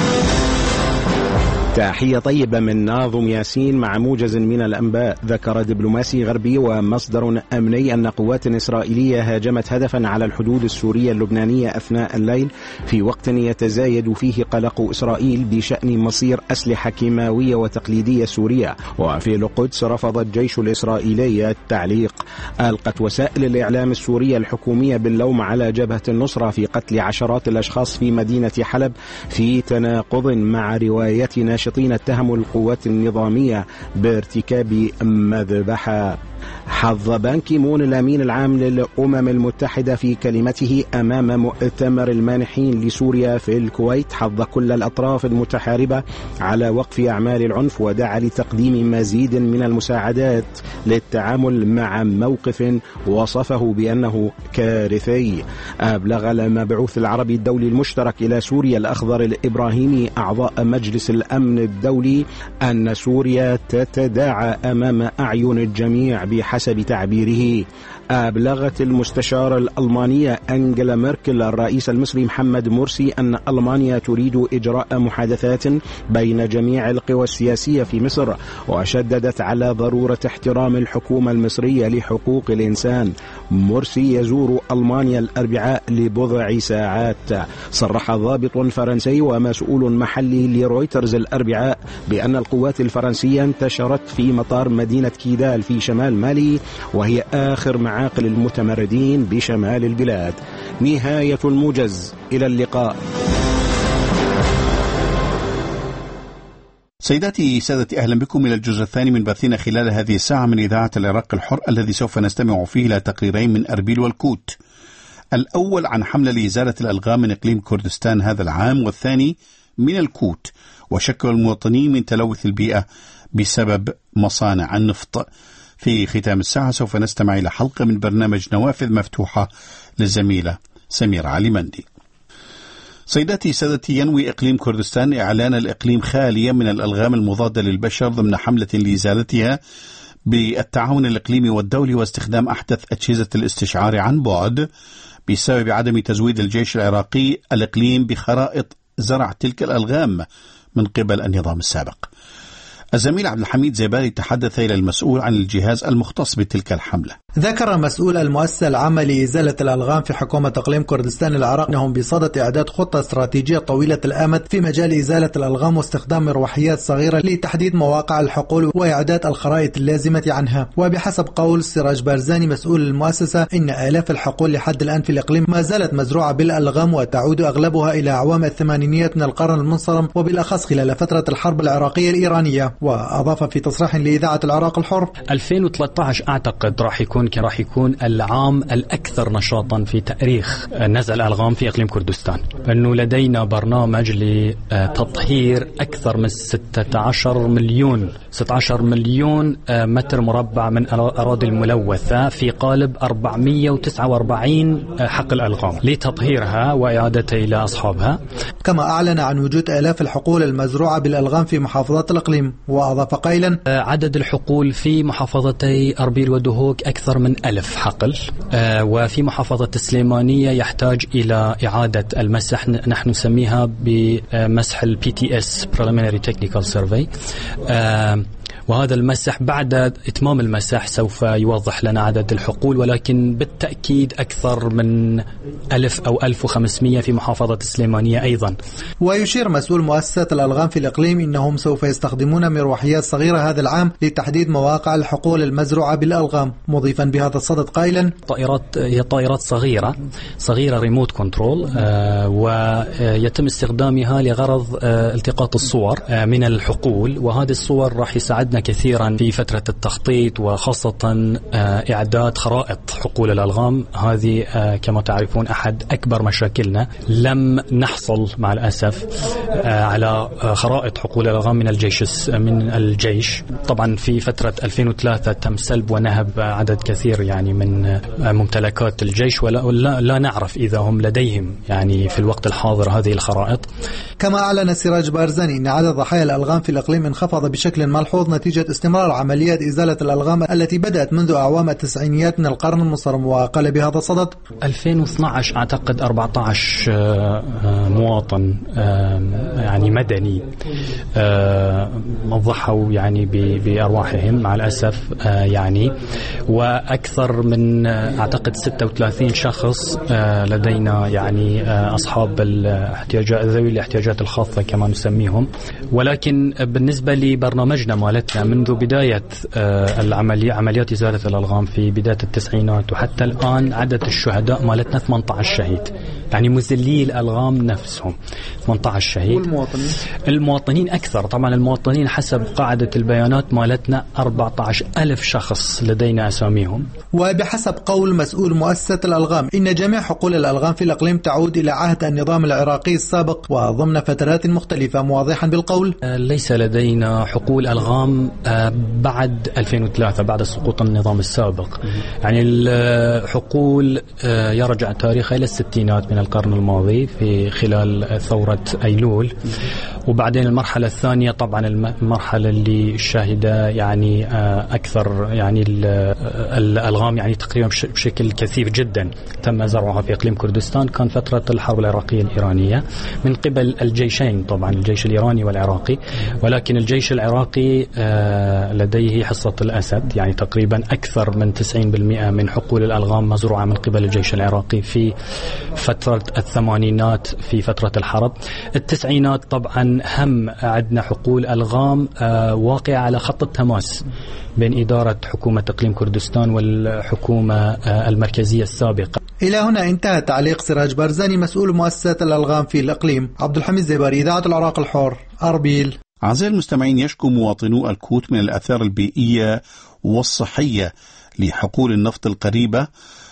تحية طيبة من ناظم ياسين مع موجز من الأنباء. ذكر دبلوماسي غربي ومصدر أمني أن قوات إسرائيلية هاجمت هدفا على الحدود السورية اللبنانية أثناء الليل، في وقت يتزايد فيه قلق إسرائيل بشأن مصير أسلحة كيماوية وتقليدية سورية. وفي القدس رفض الجيش الإسرائيلي التعليق. ألقت وسائل الإعلام السورية الحكومية باللوم على جبهة النصرة في قتل عشرات الأشخاص في مدينة حلب، في تناقض مع رواية ناشطين اتهموا القوات النظامية بارتكاب مذبحة. حظ بان كي مون الأمين العام للأمم المتحدة في كلمته أمام مؤتمر المانحين لسوريا في الكويت حظ كل الأطراف المتحاربة على وقف أعمال العنف، ودعا لتقديم مزيد من المساعدات للتعامل مع موقف وصفه بأنه كارثي. أبلغ المبعوث العربي الدولي المشترك إلى سوريا الأخضر الإبراهيمي أعضاء مجلس الأمن الدولي أن سوريا تتداعى أمام أعين الجميع بحسب تعبيره. أبلغت المستشارة الألمانية أنجيلا ميركل الرئيس المصري محمد مرسي أن ألمانيا تريد إجراء محادثات بين جميع القوى السياسية في مصر، وشددت على ضرورة احترام الحكومة المصرية لحقوق الإنسان. مرسي يزور ألمانيا الأربعاء لبضع ساعات. صرح ضابط فرنسي ومسؤول محلي لرويترز الأربعاء بأن القوات الفرنسية انتشرت في مطار مدينة كيدال في شمال مالي، وهي آخر معاقل المتمردين بشمال البلاد. نهاية الموجز، إلى اللقاء. سيداتي سادتي، أهلا بكم إلى الجزء الثاني من بثنا خلال هذه الساعة من إذاعة العراق الحر، الذي سوف نستمع فيه إلى تقريرين من أربيل والكوت. الأول عن حملة لإزالة الألغام من إقليم كردستان هذا العام، والثاني من الكوت وشكوى المواطنين من تلوث البيئة بسبب مصانع النفط. في ختام الساعة سوف نستمع إلى حلقة من برنامج نوافذ مفتوحة للزميلة سميرة علي مندي. سيداتي سادتي، ينوي إقليم كردستان إعلان الإقليم خاليا من الألغام المضادة للبشر ضمن حملة لإزالتها بالتعاون الإقليمي والدولي واستخدام أحدث أجهزة الاستشعار عن بعد بسبب عدم تزويد الجيش العراقي الإقليم بخرائط زرع تلك الألغام من قبل النظام السابق. الزميل عبد الحميد زيباري تحدث إلى المسؤول عن الجهاز المختص بتلك الحملة. ذكر مسؤول المؤسسة العامة لإزالة الألغام في حكومة إقليم كردستان العراق أنهم بصدد إعداد خطة استراتيجية طويلة الأمد في مجال إزالة الألغام واستخدام مروحيات صغيرة لتحديد مواقع الحقول وإعداد الخرائط اللازمة عنها. وبحسب قول سراج بارزاني مسؤول المؤسسة إن آلاف الحقول لحد الآن في الإقليم ما زالت مزروعة بالألغام، وتعود أغلبها إلى أعوام الثمانينيات من القرن المنصرم، وبالأخص خلال فترة الحرب العراقية الإيرانية. وأضاف في تصريح لإذاعة العراق الحر: ألفين وثلاثة عشر أعتقد راح يكون راح يكون العام الأكثر نشاطا في تاريخ نزع الألغام في إقليم كردستان، أنه لدينا برنامج لتطهير أكثر من ستة عشر مليون ستة عشر مليون متر مربع من الأراضي الملوثة في قالب أربعمئة وتسعة وأربعين حقل ألغام لتطهيرها وإعادتها إلى أصحابها. كما أعلن عن وجود آلاف الحقول المزروعة بالألغام في محافظات الإقليم. وأضاف قائلا: عدد الحقول في محافظتي أربيل ودهوك أكثر من ألف حقل، وفي محافظة السليمانية يحتاج إلى إعادة المسح، نحن نسميها بمسح ال بي تي إس Preliminary Technical Survey. وهذا المسح بعد إتمام المسح سوف يوضح لنا عدد الحقول، ولكن بالتأكيد أكثر من ألف أو ألف وخمسمائة في محافظة السليمانية أيضا. ويشير مسؤول مؤسسة الألغام في الإقليم إنهم سوف يستخدمون مروحيات صغيرة هذا العام لتحديد مواقع الحقول المزروعة بالألغام، مضيفا بهذا الصدد قائلا: طائرات هي طائرات صغيرة صغيرة ريموت كنترول، آه ويتم استخدامها لغرض آه التقاط الصور آه من الحقول، وهذه الصور راح يساعدنا كثيرا في فترة التخطيط، وخاصة آه إعداد خرائط حقول الألغام. هذه آه كما تعرفون أحد أكبر مشاكلنا، لم نحصل مع الأسف آه على آه خرائط حقول الألغام من الجيش من الجيش. طبعا في فترة ألفين وثلاثة تم سلب ونهب عدد كثير يعني من آه ممتلكات الجيش، ولا لا, لا نعرف إذا هم لديهم يعني في الوقت الحاضر هذه الخرائط. كما أعلن سراج بارزاني أن عدد ضحايا الألغام في الإقليم انخفض بشكل ملحوظ نتيجة استمرار عمليات إزالة الألغام التي بدأت منذ أعوام التسعينيات من القرن المنصرم. وقال بهذا الصدد: ألفين واثني عشر أعتقد أربعة عشر مواطن يعني مدني ضحوا يعني بأرواحهم مع الأسف يعني، وأكثر من أعتقد ستة وثلاثين شخص لدينا يعني أصحاب الاحتياجات ذوي الاحتياجات الخاصة كما نسميهم. ولكن بالنسبة لبرنامجنا مالتنا منذ بداية العملية عمليات إزالة الألغام في بداية التسعينات وحتى الآن عدد الشهداء مالتنا ثمانية عشر شهيد، يعني مزلي الألغام نفسهم ثمانية عشر شهيد. والمواطنين المواطنين أكثر طبعا. المواطنين حسب قاعدة البيانات مالتنا أربعة عشر ألف شخص لدينا أساميهم. وبحسب قول مسؤول مؤسسة الألغام إن جميع حقول الألغام في الإقليم تعود إلى عهد النظام العراقي السابق وضمن فترات مختلفة، موضحا بالقول: ليس لدينا حقول ألغام بعد ألفين وثلاثة بعد سقوط النظام السابق. يعني الحقول يرجع تاريخها إلى الستينات من القرن الماضي في خلال ثورة أيلول، وبعدين المرحلة الثانية طبعا المرحلة اللي شاهدة يعني أكثر يعني الألغام يعني تقريبا بشكل كثير جدا تم زرعها في إقليم كردستان، كان فترة الحرب العراقية الإيرانية من قبل الجيشين طبعا الجيش الإيراني والعراقي. ولكن الجيش العراقي لديه حصة الأسد، يعني تقريبا أكثر من تسعين بالمئة من حقول الألغام مزروعة من قبل الجيش العراقي في فترة الثمانينات في فترة الحرب. التسعينات طبعا هم عندنا حقول ألغام واقعة على خط التماس بين إدارة حكومة إقليم كردستان والحكومة المركزية السابقة. إلى هنا انتهى تعليق سراج بارزاني مسؤول مؤسسة الألغام في الإقليم. عبد الحميد زباري، إذاعة العراق الحر، أربيل. أعزائي المستمعين، يشكو مواطنو الكوت من الآثار البيئية والصحية لحقول النفط القريبة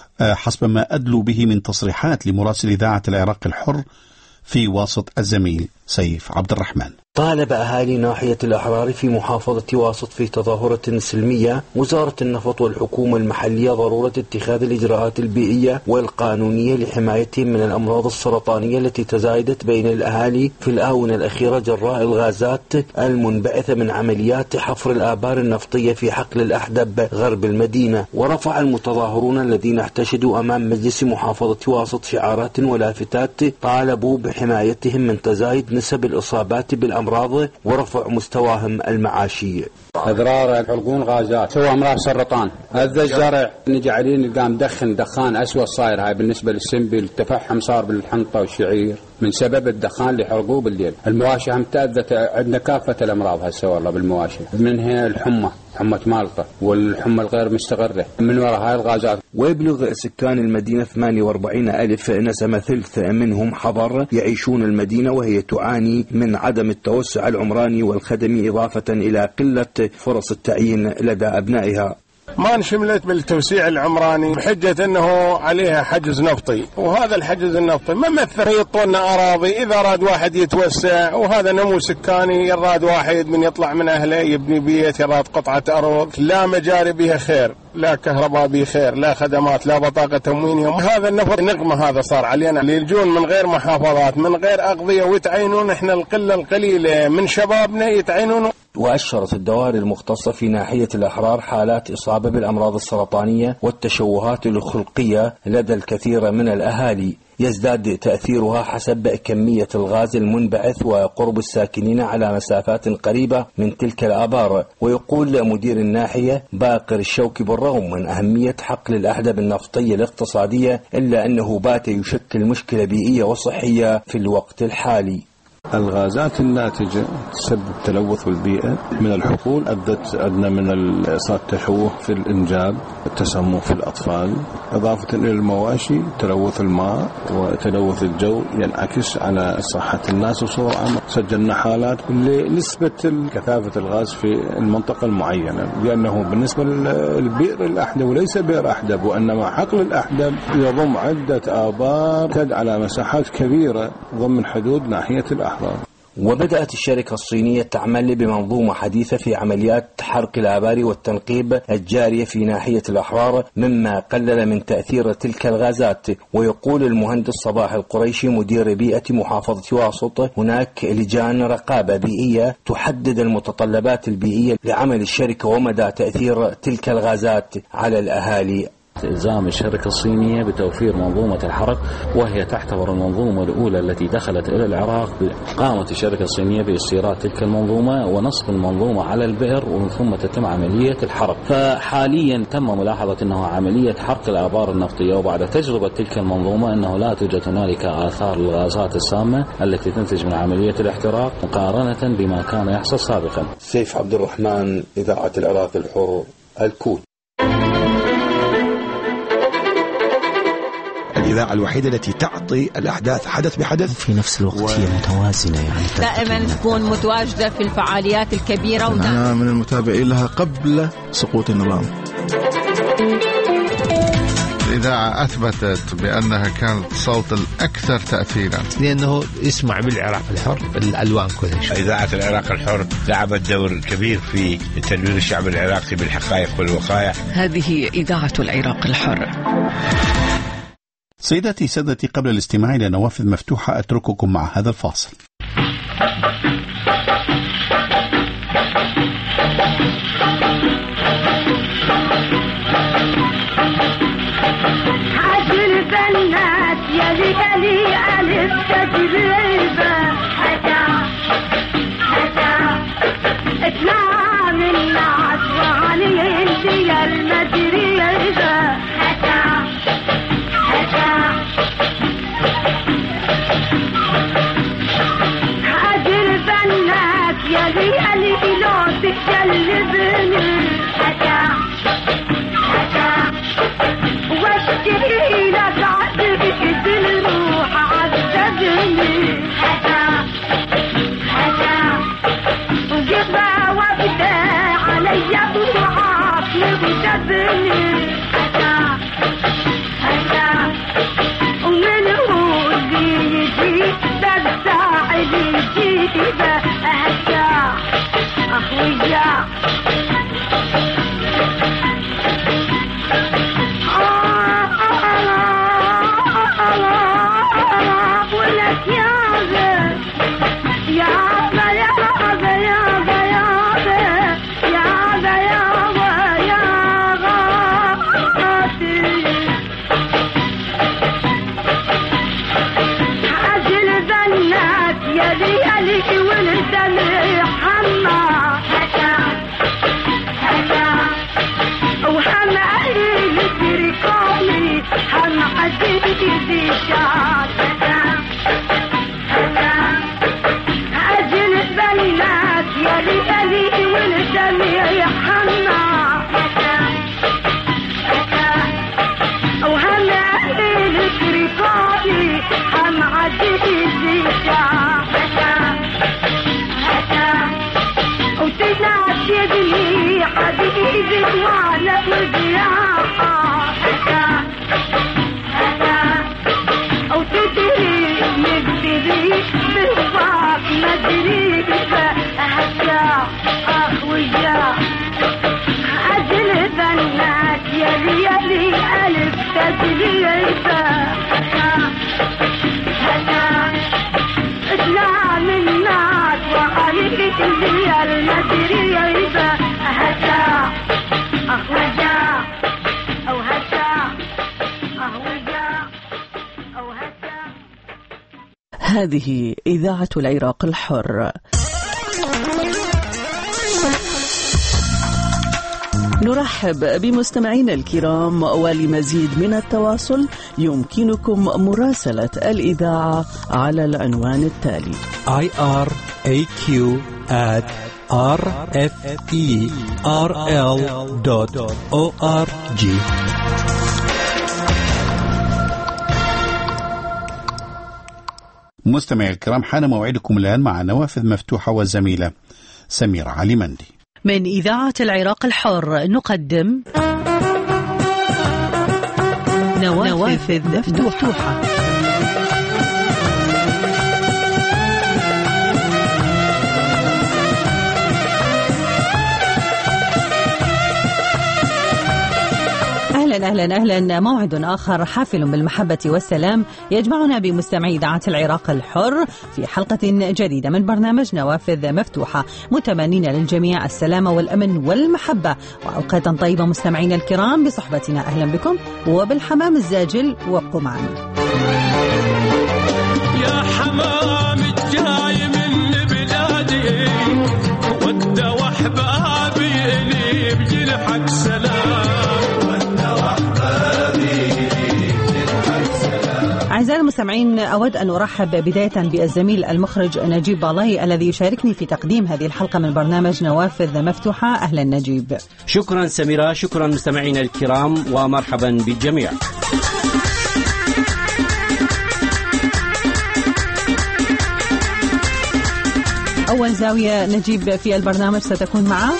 حسب ما أدلوا به من تصريحات لمراسل إذاعة العراق الحر في واسط الزميل سيف عبد الرحمن. طالب أهالي ناحية الأحرار في محافظة واسط في تظاهرة سلمية وزارة النفط والحكومة المحلية ضرورة اتخاذ الإجراءات البيئية والقانونية لحمايتهم من الأمراض السرطانية التي تزايدت بين الأهالي في الآونة الأخيرة جراء الغازات المنبعثة من عمليات حفر الآبار النفطية في حقل الأحدب غرب المدينة. ورفع المتظاهرون الذين احتشدوا أمام مجلس محافظة واسط شعارات ولافتات طالبوا بحمايتهم من تزايد نسب الإصابات بالأمراض أمراض ورفع مستواهم المعاشي. أضرار يحرقون غازات سوى أمراض سرطان. هذا الزرع نجعلين نلقى مدخن دخان أسود صاير. هاي بالنسبة للسنبل التفحم صار بالحنطة والشعير من سبب الدخان اللي حرقوه بالليل. المواشي هم تأذت، عندنا كافة الأمراض هسه والله بالمواشي، منها الحمى حمى مالطة والحمى الغير مستقرة من وراء هاي الغازات. ويبلغ سكان المدينة ثمانية وأربعين ألف نسمة، ثلث منهم حضر يعيشون المدينة وهي تعاني من عدم التوسع العمراني والخدمي إضافة إلى قلة فرص التعيين لدى أبنائها. ما انشملت بالتوسيع العمراني بحجة أنه عليها حجز نفطي، وهذا الحجز النفطي ما مثل يطولنا أراضي. إذا راد واحد يتوسع وهذا نمو سكاني، يراد واحد من يطلع من أهله يبني بيت، يراد قطعة أرض، لا مجاري بها خير، لا كهرباء بها خير، لا خدمات، لا بطاقة تموينية. هذا النفط نقمة هذا صار علينا اللي يجون من غير محافظات من غير أقضية ويتعينون. إحنا القلة القليلة من شبابنا يتعينون. وأشرت الدوائر المختصة في ناحية الأحرار حالات إصابة بالأمراض السرطانية والتشوهات الخلقية لدى الكثير من الأهالي. يزداد تأثيرها حسب كمية الغاز المنبعث وقرب الساكنين على مسافات قريبة من تلك الآبار. ويقول مدير الناحية باقر الشوكي بالرغم من أهمية حقل الأحدب النفطية الاقتصادية إلا أنه بات يشكل مشكلة بيئية وصحية في الوقت الحالي. الغازات الناتجة تسبب تلوث البيئة من الحقول، أدت أدنى من صار تشوه في الإنجاب، التسمم في الأطفال، إضافة إلى المواشي، تلوث الماء وتلوث الجو ينعكس على صحة الناس بصورة عامة. سجلنا حالات لنسبة كثافة الغاز في المنطقة المعينة، لأنه بالنسبة للبئر الأحدب وليس بئر أحدب وإنما حقل الأحدب يضم عدة آبار تد على مساحات كبيرة ضمن حدود ناحية الأحدب. وبدأت الشركة الصينية تعمل بمنظومة حديثة في عمليات حرق الآبار والتنقيب الجارية في ناحية الأحرار مما قلل من تأثير تلك الغازات. ويقول المهندس صباح القريشي مدير بيئة محافظة واسط هناك لجان رقابة بيئية تحدد المتطلبات البيئية لعمل الشركة ومدى تأثير تلك الغازات على الأهالي. إلزام الشركة الصينية بتوفير منظومة الحرق، وهي تعتبر المنظومة الأولى التي دخلت إلى العراق. قامت الشركة الصينية باستيراد تلك المنظومة ونصب المنظومة على البئر ومن ثم تتم عملية الحرق. فحاليا تم ملاحظة أنه عملية حرق الآبار النفطية وبعد تجربة تلك المنظومة أنه لا توجد هنالك آثار الغازات السامة التي تنتج من عملية الاحتراق مقارنة بما كان يحصل سابقا. سيف عبد الرحمن، إذاعة العراق الحر، الكوت. الإذاعة الوحيدة التي تعطي الأحداث حدث بحدث في نفس الوقت و... هي متوازنة، يعني دائما تكون متواجدة في الفعاليات الكبيرة. أنا من المتابعين لها قبل سقوط النظام. الإذاعة أثبتت بأنها كانت صوت الأكثر تأثيرا، لأنه يسمع بالعراق الحر الألوان كلها. إذاعة العراق الحر لعبت دور كبير في تنوير الشعب العراقي بالحقائق والوقائع. هذه إذاعة العراق الحر. سيداتي سادتي، قبل الاستماع إلى نوافذ مفتوحة أترككم مع هذا الفاصل. عجل بنات يا ليالي ألف تجربة حتى حتى اطلع من الناس وعلي انت يا المدريبة حتى عجل بنات يا ليالي لو تتجلبني حتى حتى واشتري لك عذبك بالروح عذبني حتى حتى وقفا وابدا علي بروحك يغتبني حتى حتى ومن هو اللي يجي تبسع اللي يجيبه أهجا أخويا ولك يا ذا يا ذا يا ذا يا ذا يا ذا يا ذا يا ذا يا غاتي عجل بنات يا ليالي والدمع حما حتى حتى وحما أهلي تركوني حما حديدي شعر حتى حتى عجل بنات يا ليالي والدمع حما حتى حتى وحما أهلي تركوني حما حديدي شعر حتى حتى وتناشدني حبيبي وانا مضيعة حتى حتى وتدري نقدري بالوقت مدري حتى أخويا عجل بنات يا ليالي ألف تجربة حتى حتى اطلع من النار وعليك اللي المدري عيبة هتا أخويا أو هتا أخويا أو هتا هذه إذاعة العراق الحر. نرحب بمستمعينا الكرام، ولمزيد من التواصل يمكنكم مراسلة الإذاعة على العنوان التالي آي آر إيه كيو آت آر إف إي آر إل دوت أو آر جي. مستمعي الكرام، حان موعدكم الآن مع نوافذ مفتوحة والزميلة سميرة علي مندي. من إذاعة العراق الحر نقدم نوافذ مفتوحة. أهلا أهلا أهلا. موعد آخر حافل بالمحبة والسلام يجمعنا بمستمعي إذاعة العراق الحر في حلقة جديدة من برنامج نوافذ مفتوحة، متمنين للجميع السلامة والأمن والمحبة وأوقاتا طيبة. مستمعينا الكرام بصحبتنا أهلا بكم وبالحمام الزاجل، وابقوا معنا. يا حمام الجاي من بلادي ود وحبابي اللي بجنحك سلام. أعزائي المستمعين، أود أن أرحب بداية بالزميل المخرج نجيب بالاي الذي يشاركني في تقديم هذه الحلقة من برنامج نوافذ مفتوحة. أهلا نجيب. شكرا سميرة، شكرا مستمعينا الكرام ومرحبا بالجميع. أول زاوية نجيب في البرنامج ستكون معه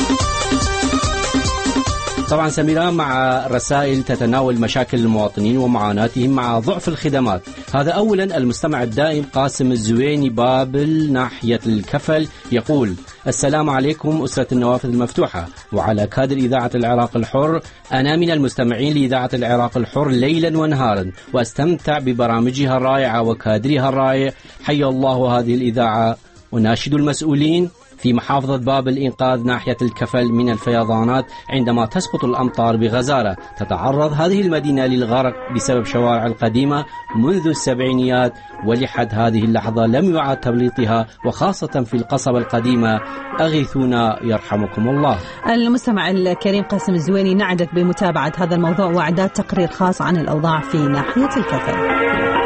طبعا سميرة مع رسائل تتناول مشاكل المواطنين ومعاناتهم مع ضعف الخدمات. هذا أولا المستمع الدائم قاسم الزويني بابل ناحية الكفل يقول: السلام عليكم أسرة النوافذ المفتوحة وعلى كادر إذاعة العراق الحر. أنا من المستمعين لإذاعة العراق الحر ليلا ونهارا وأستمتع ببرامجها الرائعة وكادرها الرائع. حيا الله هذه الإذاعة. وناشد المسؤولين في محافظة باب الإنقاذ ناحية الكفل من الفيضانات عندما تسقط الأمطار بغزارة. تتعرض هذه المدينة للغرق بسبب شوارع القديمة منذ السبعينيات، ولحد هذه اللحظة لم يعاد تبليطها وخاصة في القصبة القديمة. أغيثونا يرحمكم الله. المستمع الكريم قاسم الزويني نعدك بمتابعة هذا الموضوع وإعداد تقرير خاص عن الأوضاع في ناحية الكفل.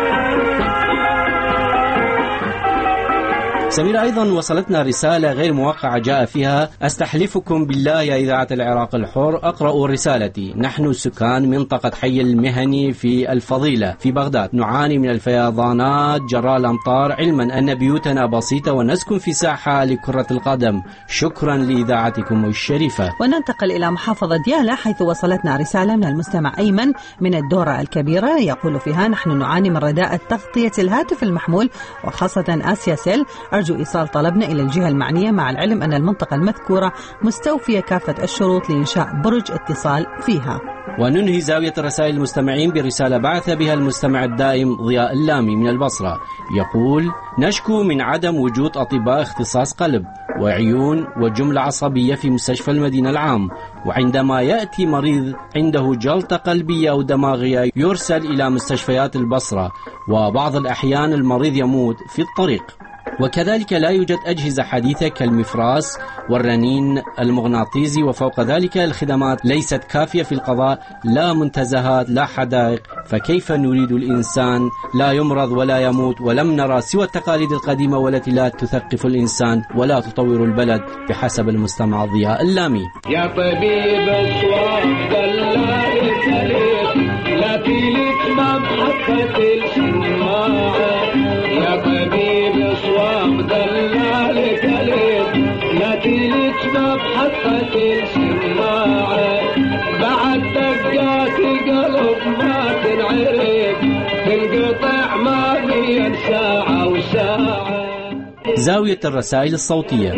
سميرة، أيضا وصلتنا رسالة غير موقعة جاء فيها: أستحلفكم بالله يا إذاعة العراق الحر أقرأوا رسالتي. نحن سكان منطقة حي المهني في الفضيلة في بغداد نعاني من الفيضانات جراء الأمطار، علما أن بيوتنا بسيطة ونسكن في ساحة لكرة القدم. شكرا لإذاعتكم الشريفة. وننتقل إلى محافظة ديالى حيث وصلتنا رسالة من المستمع أيمن من الدورة الكبيرة يقول فيها: نحن نعاني من رداءة تغطية الهاتف المحمول وخاصة آسيا سيل. أرجو إيصال طلبنا إلى الجهة المعنية، مع العلم أن المنطقة المذكورة مستوفية كافة الشروط لإنشاء برج اتصال فيها. وننهي زاوية الرسائل المستمعين برسالة بعث بها المستمع الدائم ضياء اللامي من البصرة يقول: نشكو من عدم وجود أطباء اختصاص قلب وعيون وجملة عصبية في مستشفى المدينة العام، وعندما يأتي مريض عنده جلطة قلبية أو دماغية يرسل إلى مستشفيات البصرة، وبعض الأحيان المريض يموت في الطريق. وكذلك لا يوجد أجهزة حديثة كالمفراس والرنين المغناطيسي، وفوق ذلك الخدمات ليست كافية في القضاء، لا منتزهات لا حدائق. فكيف نريد الإنسان لا يمرض ولا يموت ولم نرى سوى التقاليد القديمة والتي لا تثقف الإنسان ولا تطور البلد بحسب المستمع ضياء اللامي. يا طبيب الصواب دلال التاريخ لا تلك مبحثة الشماعة. يا طبيب الصواب دلال التاريخ لا تلك مبحثة الشماعة. بعد دقات القلب ما تنعرف تنقطع ما بين ساعة وساعة. زاوية الرسائل الصوتية.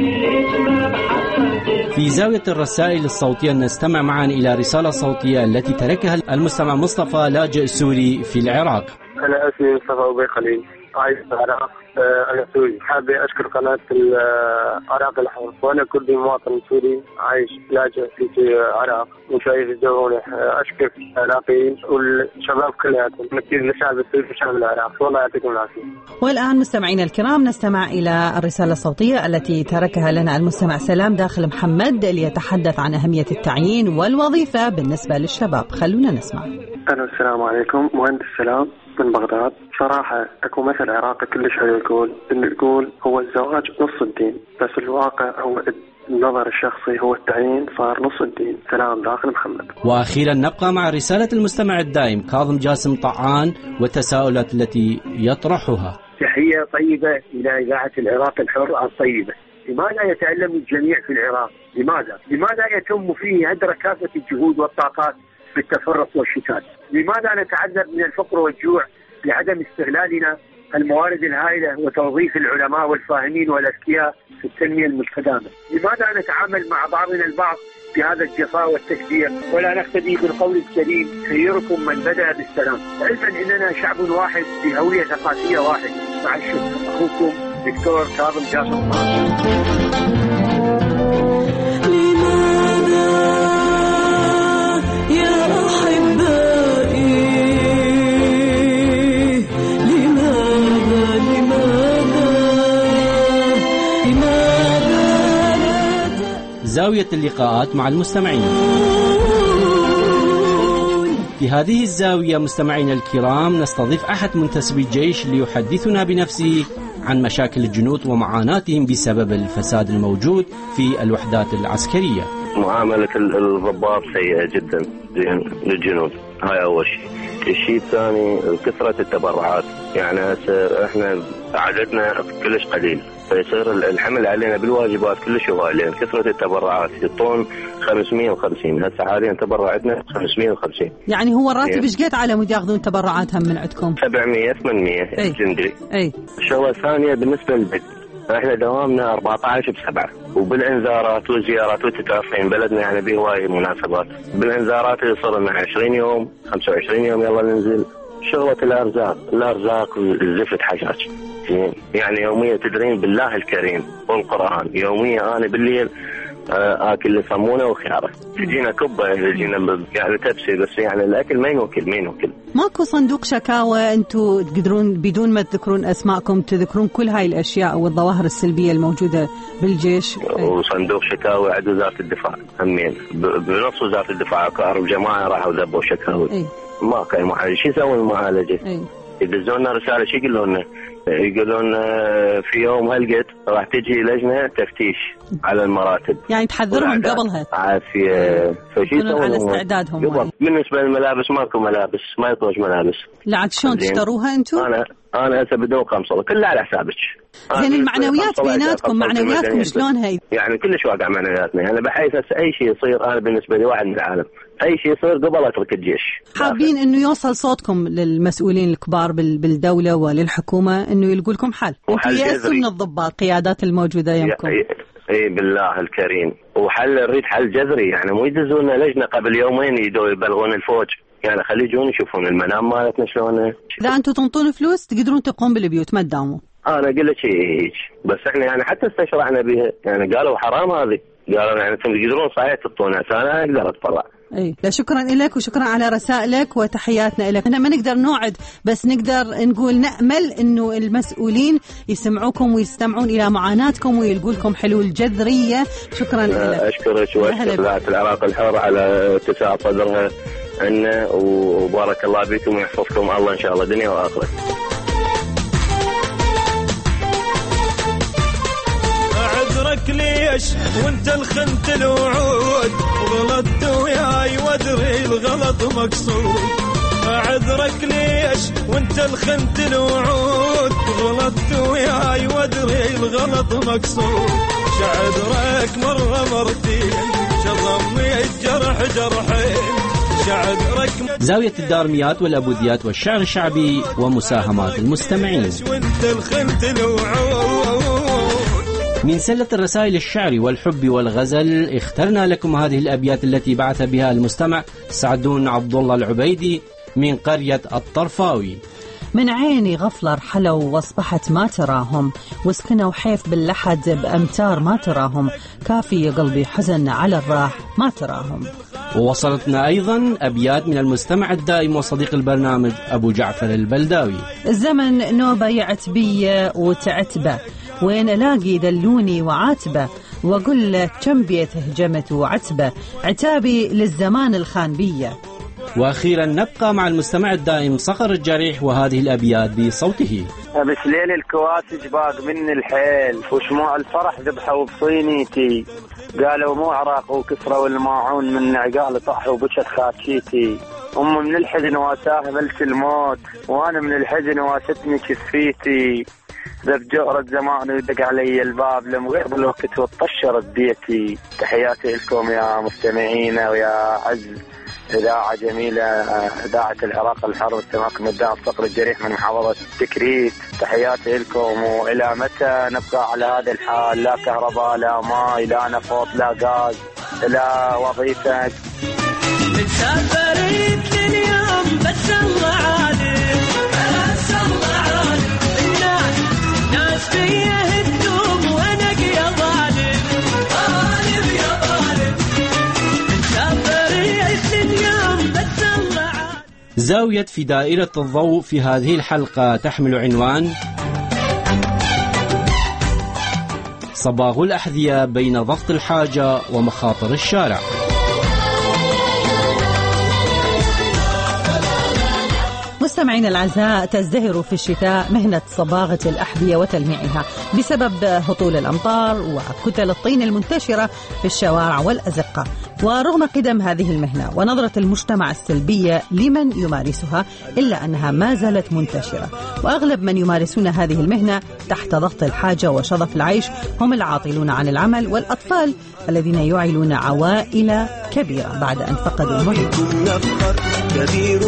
في زاوية الرسائل الصوتية نستمع معا إلى رسالة صوتية التي تركها المستمع مصطفى لاجئ سوري في العراق. أنا اسمي مصطفى أبي خليل، عايش في العراق. أنا سوري. حابب أشكر قناة العراق الحر، وأنا كردي مواطن سوري عايش لاجئ في العراق وشايف الجو. أشكر العراقيين والشباب كلياتهم، مثل الشعب السوري والشعب العراقي، والله يعطيكم العافية. والآن مستمعينا الكرام نستمع إلى الرسالة الصوتية التي تركها لنا المستمع سلام داخل محمد ليتحدث عن أهمية التعيين والوظيفة بالنسبة للشباب. خلونا نسمع. ألو، السلام عليكم. مهندس سلام من بغداد. صراحة أكو مثل عراقي كلش حلو يقول إنه يقول هو الزواج نص الدين، بس الواقع هو النظر الشخصي هو التعيين صار نص الدين. سلام داخل محمد. وأخيرا نبقى مع رسالة المستمع الدائم كاظم جاسم طعان والتساؤلات التي يطرحها. تحية طيبة إلى إذاعة العراق الحر الطيبة. لماذا يتألم الجميع في العراق؟ لماذا؟ لماذا يتم فيه هدر كافة الجهود والطاقات في التفرق والشتات؟ لماذا نتعذب من الفقر والجوع لعدم استغلالنا الموارد الهائلة وتوظيف العلماء والفاهمين والأذكياء في التنمية المستدامة؟ لماذا نتعامل مع بعضنا البعض بهذا الجفاء والتكبير ولا نقتدي بالقول الكريم خيركم من بدأ بالسلام؟ علما أننا شعب واحد بهوية ثقافية واحدة. مع الشكر، أخوكم دكتور كاظم جاسم. زاوية اللقاءات مع المستمعين. في هذه الزاوية مستمعين الكرام نستضيف أحد منتسبي الجيش ليحدثنا بنفسه عن مشاكل الجنود ومعاناتهم بسبب الفساد الموجود في الوحدات العسكرية. معاملة الضباط سيئة جدا للجنود، هاي أول شيء. الشيء الثاني كثرة التبرعات، يعني احنا عددنا كلش قليل فيصير الحمل علينا بالواجبات كلش هواي، لأن كثرة التبرعات يعطون خمسمية وخمسين، هسه حاليا تبرعتنا خمسمية وخمسين. يعني هو الراتب ايش قد على مود ياخذون تبرعات هم من عندكم؟ سبعمية ثمانمية جندي. اي الشغله الثانيه بالنسبه للبيت، احنا دوامنا أربعة عشر بسبعة، وبالانذارات والزيارات وتتعرفين بلدنا يعني بهواي مناسبات، بالانذارات يصير لنا عشرين يوم خمسة وعشرين يوم يلا ننزل. شغله الارزاق، الارزاق الزفت حاجات يعني يوميا تدرين بالله الكريم والقرآن، يوميا أنا بالليل آكل صمونة وخيارة، تجينا كبة تجينا يعني تبسي، بس يعني الأكل ما ينوكل ما ينوكل. ماكو صندوق شكاوى أنتوا تقدرون بدون ما تذكرون أسماءكم تذكرون كل هاي الأشياء والظواهر السلبية الموجودة بالجيش؟ وصندوق شكاوى عند وزارة الدفاع همين، بنص وزارة الدفاع كهرب جماعة راحوا ذبوا شكاوى. أي. ما كان معالجة، شو يسوون المعالجة؟ يدزون لنا رسالة شو يقولون لنا؟ يقولون في يوم هلقت راح تجي لجنة تفتيش على المراتب، يعني تحذرهم قبلها عافية. فشي يكونون على استعدادهم. بالنسبة للملابس ماكو ملابس، ما يطوش ملابس. لا شلون تشتروها انتم؟ انا انا هسه بدون خمسة كلها على حسابك. زين المعنويات بيناتكم، معنوياتكم شلون هي؟ يعني كلش واقع معنوياتنا، انا يعني بحيث اي شيء يصير انا بالنسبة لي واحد من العالم، اي شيء يصير قبل اترك الجيش. حابين انه يوصل صوتكم للمسؤولين الكبار بالدولة وللحكومة انه يلقوا لكم حل، انتم يأسوا من الضباط قيادات الموجودة يمكم. اي بالله الكريم، وحل نريد حل جذري، يعني مو يدزون لجنة قبل يومين يدوا يبلغون الفوج، يعني خلي يجون يشوفون المنام مالتنا شلون. اذا انتم تنطون فلوس تقدرون تقوم بالبيوت ما تداوموا. انا قلت شيء هيك، بس احنا يعني حتى استشرعنا بها، يعني قالوا حرام هذه، قالوا يعني انتم تقدرون صحيح تعطونا، انا اقدر اتطلع. اي لا شكرا لك وشكرا على رسائلك وتحياتنا لك. احنا ما نقدر نوعد بس نقدر نقول نأمل انه المسؤولين يسمعوكم ويستمعون الى معاناتكم ويلقوا لكم حلول جذريه. شكرا لك. اشكرك واشكر إذاعة العراق الحر على اتساع صدرها عنا، وبارك الله بكم ويحفظكم الله ان شاء الله دنيا واخره. أعذرك ليش وانت الخنت الوعود، غلطت وياي وادري الغلط مقصود. أعذرك ليش وانت الخنت الوعود، غلطت وياي وادري الغلط مقصود. شعذرك مرة مرتين شظمي الجرح جرحين. زاوية الدارميات والأبوديات والشعر الشعبي ومساهمات المستمعين. من سلة الرسائل الشعري والحب والغزل اخترنا لكم هذه الأبيات التي بعث بها المستمع سعدون عبد الله العبيدي من قرية الطرفاوي. من عيني غفلة رحلوا واصبحت ما تراهم، وسكنوا حيف باللحد بأمتار ما تراهم، كافي يا قلبي حزن على الراح ما تراهم. ووصلتنا أيضا أبيات من المستمع الدائم وصديق البرنامج أبو جعفر البلداوي. الزمن نوبة يعتبية وتعتبة، وين ألاقي دلوني وعاتبة، وأقول لك كم بيت هجمت وعتبة، عتابي للزمان الخانبية. وأخيرا نبقى مع المستمع الدائم صقر الجريح وهذه الأبيات بصوته. بس ليل الكواسج باق من الحيل، وشموع الفرح ذبحوا بصينيتي، قالوا مو عراق وكسرة والماعون من عقال طح وبشت خاكيتي، أم من الحزن واساه ملك الموت، وأنا من الحزن واستني كسفيتي، ذب جؤرة زمان ويدق علي الباب لم غير بالوقت وطشرت بيتي. تحياتي لكم يا مستمعين ويا عز إذاعة جميلة، إذاعة العراق الحر، معكم الدائم صقر الجريح من محافظة تكريت. تحياتي لكم، وإلى متى نبقى على هذا الحال؟ لا كهرباء لا ماء لا نفط لا غاز لا وظيفة. سافرت اليوم بس الله عالم، بس الله عالم، الناس ناس فيها هدوم وانا يا ظالم، ظالم يا ظالم. سافرت اليوم بس الله عالم. زاوية في دائرة الضوء في هذه الحلقة تحمل عنوان صباغ الأحذية بين ضغط الحاجة ومخاطر الشارع. مستمعين الأعزاء، تزدهر في الشتاء مهنة صباغة الأحذية وتلميعها بسبب هطول الأمطار وكتل الطين المنتشرة في الشوارع والأزقة. ورغم قدم هذه المهنة ونظرة المجتمع السلبية لمن يمارسها، إلا أنها ما زالت منتشرة، وأغلب من يمارسون هذه المهنة تحت ضغط الحاجة وشظف العيش هم العاطلون عن العمل والأطفال الذين يعيلون عوائل كبيرة بعد أن فقدوا المهنة. كبير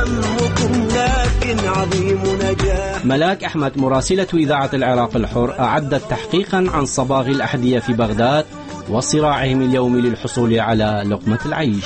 همكم لكن عظيم نجاح. ملاك أحمد مراسلة إذاعة العراق الحر أعدت تحقيقا عن صباغ الأحذية في بغداد وصراعهم اليومي للحصول على لقمة العيش.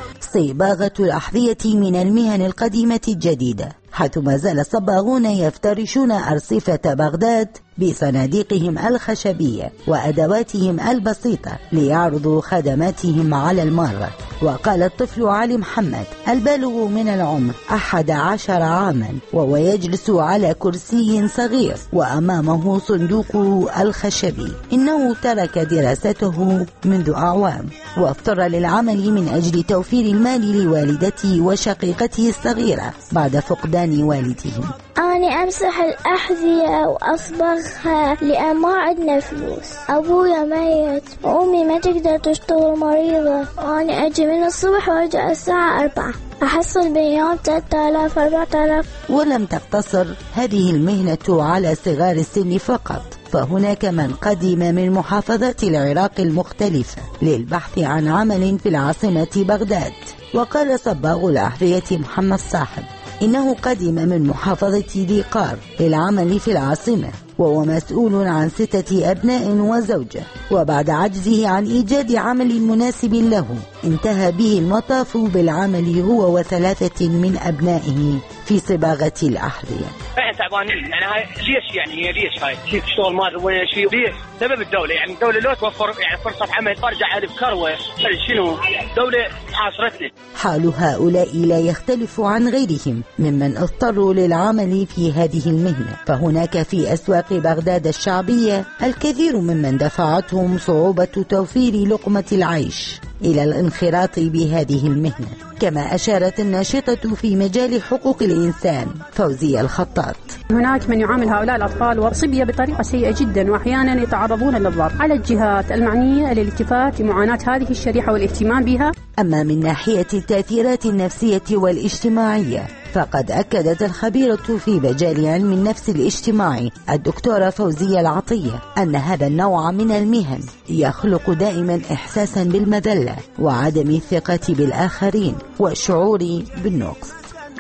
صباغة الأحذية من المهن القديمة الجديدة، حيث ما زال الصباغون يفترشون أرصفة بغداد بصناديقهم الخشبية وأدواتهم البسيطة ليعرضوا خدماتهم على المارة. وقال الطفل علي محمد البالغ من العمر أحد عشر عاما وهو يجلس على كرسي صغير وأمامه صندوق الخشبي إنه ترك دراسته منذ أعوام واضطر للعمل من أجل توفير المال لوالدته وشقيقته الصغيرة بعد فقدان والدهم. أنا أمسح الأحذية وأصبغها لأن ما عندنا فلوس، أبويا ميت وأمي ما تقدر تشتغل مريضة، وأنا أجي من الصبح وأرجع الساعة أربعة، أحصل باليوم ثلاثة آلاف أربعة آلاف. ولم تقتصر هذه المهنة على صغار السن فقط، فهناك من قدم من محافظات العراق المختلفة للبحث عن عمل في العاصمة بغداد. وقال صباغ الأحذية محمد صاحب إنه قدم من محافظة ديقار للعمل في العاصمة، وهو مسؤول عن ستة أبناء وزوجة، وبعد عجزه عن إيجاد عمل مناسب له انتهى به المطاف بالعمل هو وثلاثة من أبنائه في صباغة الأحذية. احنا تعبانين يعني هاي ليش يعني هي ليش هاي كيف الشغل ما وين شيء ليش سبب الدولة يعني الدولة لو توفر يعني فرصة عمل ترجع على بكروة شنو دولة حاصرتنا. حال هؤلاء لا يختلف عن غيرهم ممن اضطروا للعمل في هذه المهنة، فهناك في أسواق بغداد الشعبية الكثير ممن دفعتهم صعوبة توفير لقمة العيش إلى الانخراط بهذه المهنة، كما أشارت الناشطة في مجال حقوق الإنسان فوزية الخطاط. هناك من يعامل هؤلاء الأطفال والصبية بطريقة سيئة جدا، وأحيانا يتعرضون للضرر. على الجهات المعنية الالتفات لمعاناة هذه الشريحة والاهتمام بها. أما من ناحية التأثيرات النفسية والاجتماعية، فقد أكدت الخبيرة في مجال علم النفس الاجتماعي الدكتورة فوزية العطية أن هذا النوع من المهن يخلق دائما إحساسا بالمذلة وعدم الثقة بالآخرين والشعور بالنقص.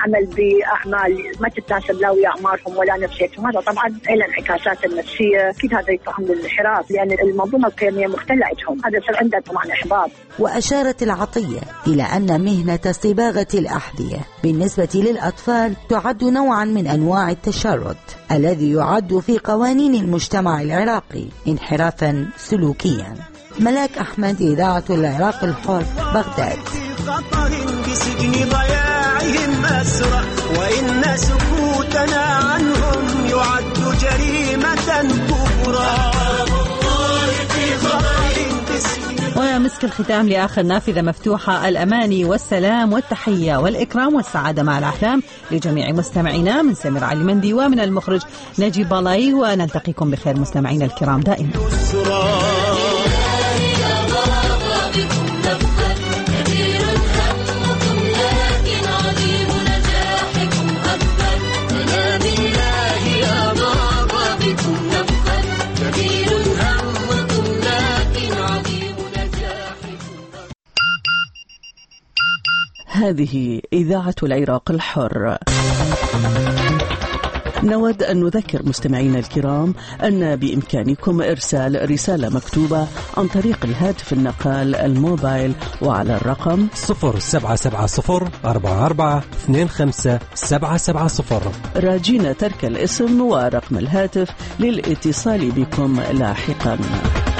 العمل بأعمال ما تتناسب لا ويا أعمارهم ولا نفسيتهم. هذا طبعا له انعكاسات النفسية، أكيد هذا يفهم للانحراف لأن المنظومة القيمية مختلة عندهم، هذا يصير عنده طبعا إحباط. وأشارت العطية إلى أن مهنة صباغة الأحذية بالنسبة للأطفال تعد نوعا من أنواع التشرد الذي يعد في قوانين المجتمع العراقي انحرافا سلوكيا. ملاك أحمد، إذاعة العراق الحر، بغداد. خطر بسجن ضياعهم أسرى، وإن سكوتنا عنهم يعد جريمة كبرى. ومسك الختام لآخر نافذة مفتوحة، الأماني والسلام والتحية والإكرام والسعادة مع الأحلام لجميع مستمعينا من سمير علي مندي ومن المخرج نجيب بالاي، ونلتقيكم بخير مستمعينا الكرام دائما. هذه إذاعة العراق الحر. نود أن نذكر مستمعينا الكرام أن بإمكانكم إرسال رسالة مكتوبة عن طريق الهاتف النقال الموبايل وعلى الرقم صفر سبعة سبعة صفر أربعة أربعة اثنين خمسة سبعة سبعة صفر، راجين ترك الاسم ورقم الهاتف للاتصال بكم لاحقا.